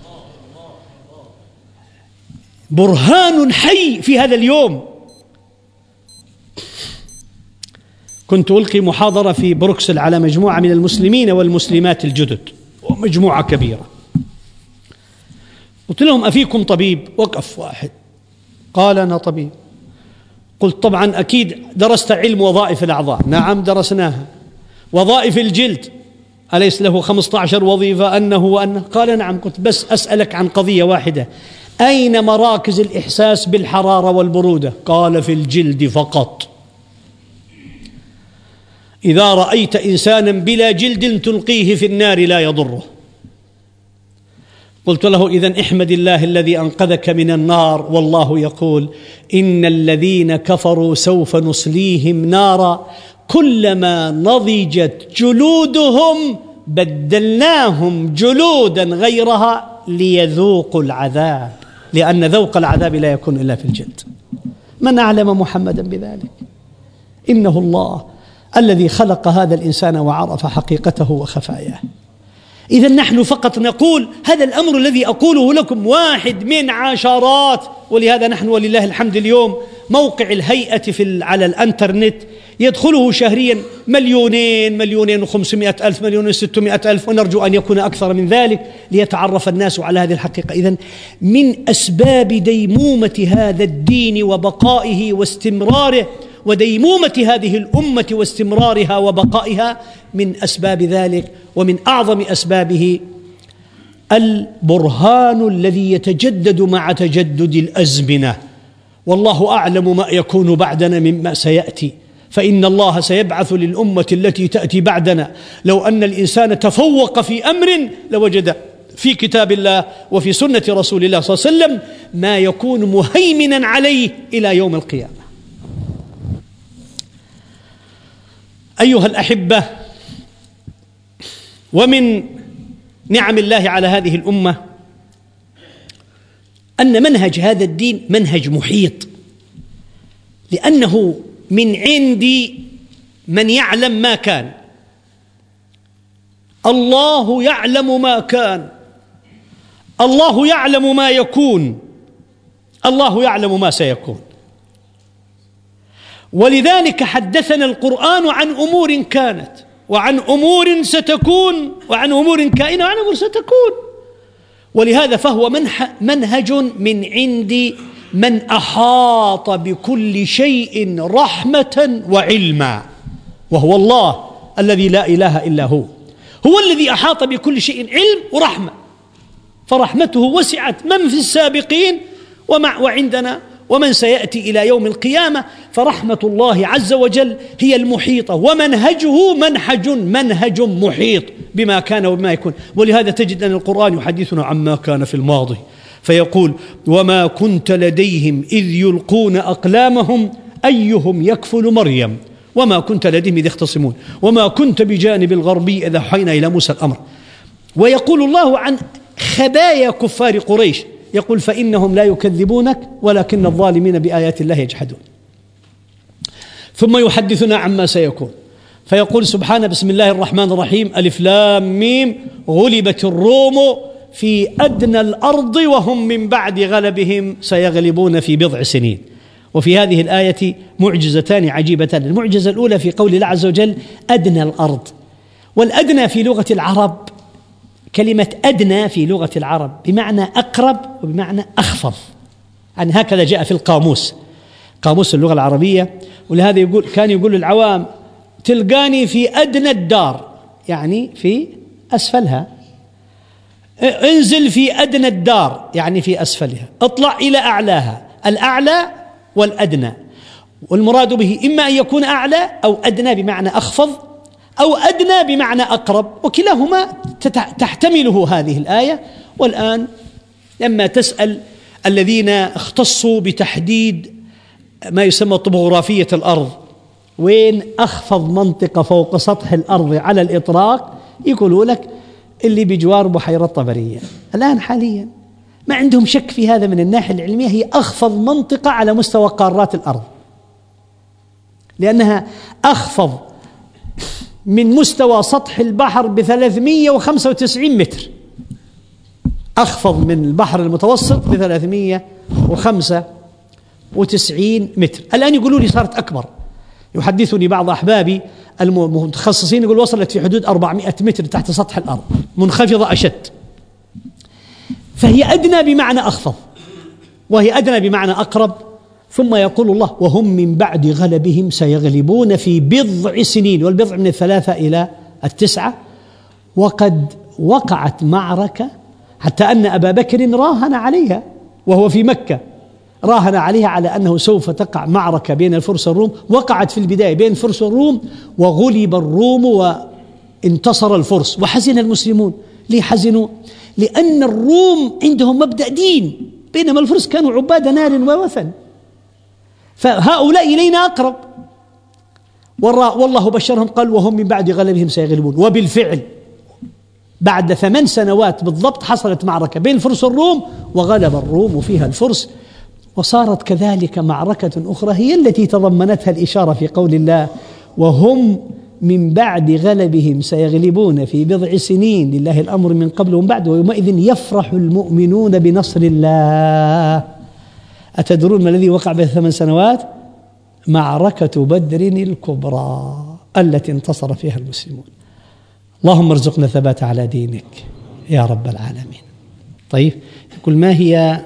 برهان حي في هذا اليوم. كنت ألقي محاضرة في بروكسل على مجموعة من المسلمين والمسلمات الجدد، ومجموعة كبيرة. قلت لهم: أفيكم طبيب؟ وقف واحد قال: أنا طبيب. قلت: طبعا أكيد درست علم وظائف الأعضاء. نعم درسناها. وظائف الجلد أليس له 15 وظيفة أنه وأنه؟ قال: نعم. قلت: بس أسألك عن قضية واحدة، أين مراكز الإحساس بالحرارة والبرودة؟ قال: في الجلد فقط. إذا رأيت إنسانا بلا جلد تلقيه في النار لا يضره. قلت له: إذن احمد الله الذي أنقذك من النار، والله يقول: إن الذين كفروا سوف نصليهم نارا كلما نضجت جلودهم بدلناهم جلودا غيرها ليذوقوا العذاب، لأن ذوق العذاب لا يكون إلا في الجلد. من أعلم محمدا بذلك؟ إنه الله الذي خلق هذا الإنسان وعرف حقيقته وخفاياه. إذن نحن فقط نقول هذا الأمر الذي أقوله لكم واحد من عشرات، ولهذا نحن ولله الحمد اليوم موقع الهيئة على الأنترنت يدخله شهريا 2,000,000 2,500,000 2,600,000، ونرجو أن يكون أكثر من ذلك ليتعرف الناس على هذه الحقيقة. إذن من أسباب ديمومة هذا الدين وبقائه واستمراره، وديمومة هذه الأمة واستمرارها وبقائها، من أسباب ذلك ومن أعظم أسبابه البرهان الذي يتجدد مع تجدد الأزمنة. والله أعلم ما يكون بعدنا مما سيأتي، فإن الله سيبعث للأمة التي تأتي بعدنا. لو أن الإنسان تفوق في أمر لوجد في كتاب الله وفي سنة رسول الله صلى الله عليه وسلم ما يكون مهيمنا عليه إلى يوم القيامة. أيها الأحبة، ومن نعم الله على هذه الأمة أن منهج هذا الدين منهج محيط، لأنه من عند من يعلم ما كان. الله يعلم ما كان، الله يعلم ما يكون، الله يعلم ما سيكون. ولذلك حدثنا القرآن عن أمور كانت، وعن أمور ستكون، وعن أمور كائنة، وعن أمور ستكون. ولهذا فهو منهج من عند من أحاط بكل شيء رحمة وعلما، وهو الله الذي لا إله إلا هو. هو الذي أحاط بكل شيء علم ورحمة، فرحمته وسعت من في السابقين وعندنا ومن سيأتي إلى يوم القيامة. فرحمة الله عز وجل هي المحيطة، ومنهجه منهج محيط بما كان وبما يكون. ولهذا تجد أن القرآن يحدثنا عما كان في الماضي، فيقول: وما كنت لديهم إذ يلقون أقلامهم أيهم يكفل مريم وما كنت لديهم إذ يختصمون وما كنت بجانب الغربي إذ أوحينا إلى موسى الأمر. ويقول الله عن خبايا كفار قريش، يقول: فإنهم لا يكذبونك ولكن الظالمين بآيات الله يجحدون. ثم يحدثنا عما سيكون، فيقول سبحانه: بسم الله الرحمن الرحيم، ألف لام ميم، غلبت الروم في أدنى الأرض وهم من بعد غلبهم سيغلبون في بضع سنين. وفي هذه الآية معجزتان عجيبتان. المعجزة الأولى في قول الله عز وجل أدنى الأرض. والأدنى في لغة العرب، كلمة أدنى في لغة العرب بمعنى أقرب وبمعنى أخفض، يعني هكذا جاء في القاموس، قاموس اللغة العربية. ولهذا كان يقول العوام: تلقاني في أدنى الدار، يعني في أسفلها. انزل في أدنى الدار، يعني في أسفلها. اطلع إلى أعلاها، الأعلى والأدنى. والمراد به إما أن يكون أعلى أو أدنى بمعنى أخفض، أو أدنى بمعنى أقرب، وكلاهما تحتمله هذه الآية. والآن لما تسأل الذين اختصوا بتحديد ما يسمى طبوغرافية الأرض وين أخفض منطقة فوق سطح الأرض على الإطلاق؟ يقولوا لك اللي بجوار بحيرة طبرية. الآن حاليا ما عندهم شك في هذا من الناحية العلمية، هي أخفض منطقة على مستوى قارات الأرض، لأنها أخفض من مستوى سطح البحر ب395 متر، أخفض من البحر المتوسط ب395 متر. الآن يقولوا لي صارت أكبر، يحدثني بعض أحبابي المتخصصين يقول وصلت في حدود 400 متر تحت سطح الأرض، منخفضة أشد. فهي أدنى بمعنى أخفض، وهي أدنى بمعنى أقرب. ثم يقول الله وهم من بعد غلبهم سيغلبون في بضع سنين، والبضع من 3 إلى 9. وقد وقعت معركة حتى أن أبا بكر راهن عليها وهو في مكة، راهن عليها على أنه سوف تقع معركة بين الفرس والروم. وقعت في البداية بين الفرس والروم، وغلب الروم وانتصر الفرس، وحزن المسلمون. ليه حزنوا؟ لأن الروم عندهم مبدأ دين، بينما الفرس كانوا عباد نار ووثن، فهؤلاء إلينا أقرب. والله بشرهم قال وهم من بعد غلبهم سيغلبون. وبالفعل بعد 8 سنوات بالضبط حصلت معركة بين الفرس والروم، وغلب الروم فيها الفرس. وصارت كذلك معركة أخرى هي التي تضمنتها الإشارة في قول الله وهم من بعد غلبهم سيغلبون في بضع سنين لله الأمر من قبل ومن بعد ويومئذ يفرح المؤمنون بنصر الله. أتدرون ما الذي وقع بين 8 سنوات؟ معركة بدر الكبرى التي انتصر فيها المسلمون. اللهم ارزقنا ثبات على دينك يا رب العالمين. طيب، يقول ما هي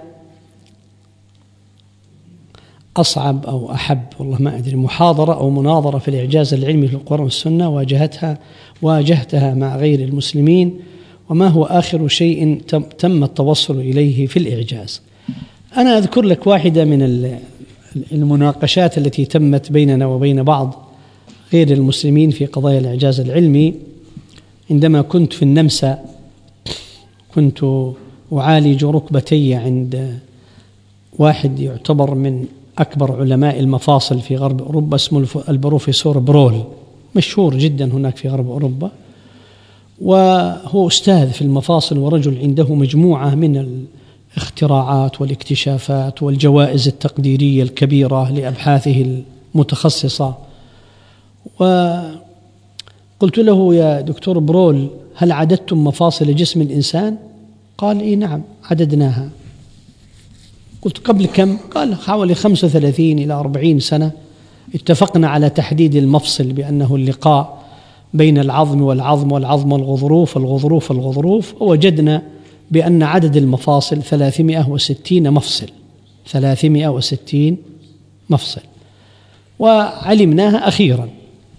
أصعب أو أحب، والله ما أدري، محاضرة أو مناظرة في الإعجاز العلمي في القرآن والسنة واجهتها مع غير المسلمين، وما هو آخر شيء تم التوصل إليه في الإعجاز؟ أنا أذكر لك واحدة من المناقشات التي تمت بيننا وبين بعض غير المسلمين في قضايا الإعجاز العلمي. عندما كنت في النمسا كنت أعالج ركبتي عند واحد يعتبر من أكبر علماء المفاصل في غرب أوروبا، اسمه البروفيسور برول، مشهور جدا هناك في غرب أوروبا، وهو أستاذ في المفاصل ورجل عنده مجموعة من الاختراعات والاكتشافات والجوائز التقديرية الكبيرة لأبحاثه المتخصصة. وقلت له يا دكتور برول هل عددتم مفاصل جسم الإنسان؟ قال إيه نعم عددناها. قلت قبل كم؟ قال حوالي 35 إلى 40 سنة اتفقنا على تحديد المفصل بأنه اللقاء بين العظم والعظم والعظم والغضروف والغضروف والغضروف، ووجدنا بأن عدد المفاصل 360 مفصل، 360 مفصل، وعلمناها أخيرا.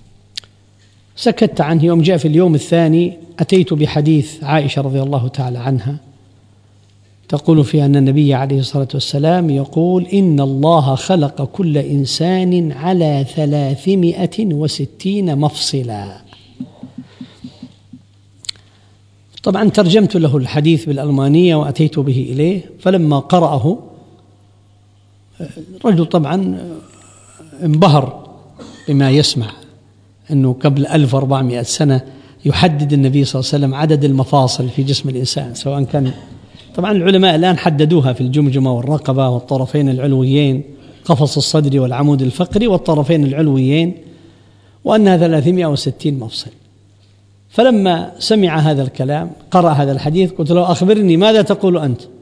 سكت عنه. يوم جاء في اليوم الثاني أتيت بحديث عائشة رضي الله تعالى عنها تقول فيها أن النبي عليه الصلاة والسلام يقول إن الله خلق كل إنسان على 360 مفصلا. طبعا ترجمت له الحديث بالألمانية وأتيت به إليه، فلما قرأه الرجل طبعا انبهر بما يسمع، أنه قبل 1400 سنة يحدد النبي صلى الله عليه وسلم عدد المفاصل في جسم الإنسان، سواء كان طبعا العلماء الآن حددوها في الجمجمة والرقبة والطرفين العلويين، قفص الصدر والعمود الفقري والطرفين العلويين، وأنها 360 مفصل. فلما سمع هذا الكلام قرأ هذا الحديث قلت له أخبرني ماذا تقول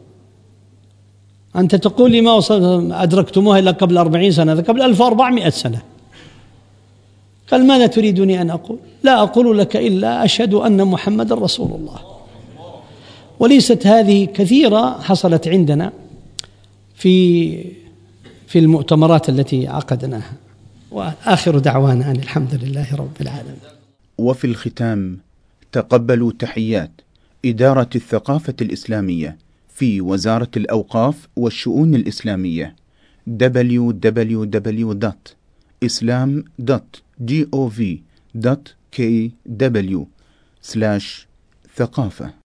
أنت تقول لي ما أدركتموها إلا قبل 40 سنة، هذا قبل 1400 سنة. قال ماذا تريدني أن أقول؟ لا أقول لك إلا أشهد أن محمد رسول الله. وليست هذه كثيرة حصلت عندنا في المؤتمرات التي عقدناها. وآخر دعوانا أن الحمد لله رب العالمين. وفي الختام تقبلوا تحيات إدارة الثقافة الإسلامية في وزارة الأوقاف والشؤون الإسلامية www.islam.gov.kw/ثقافة.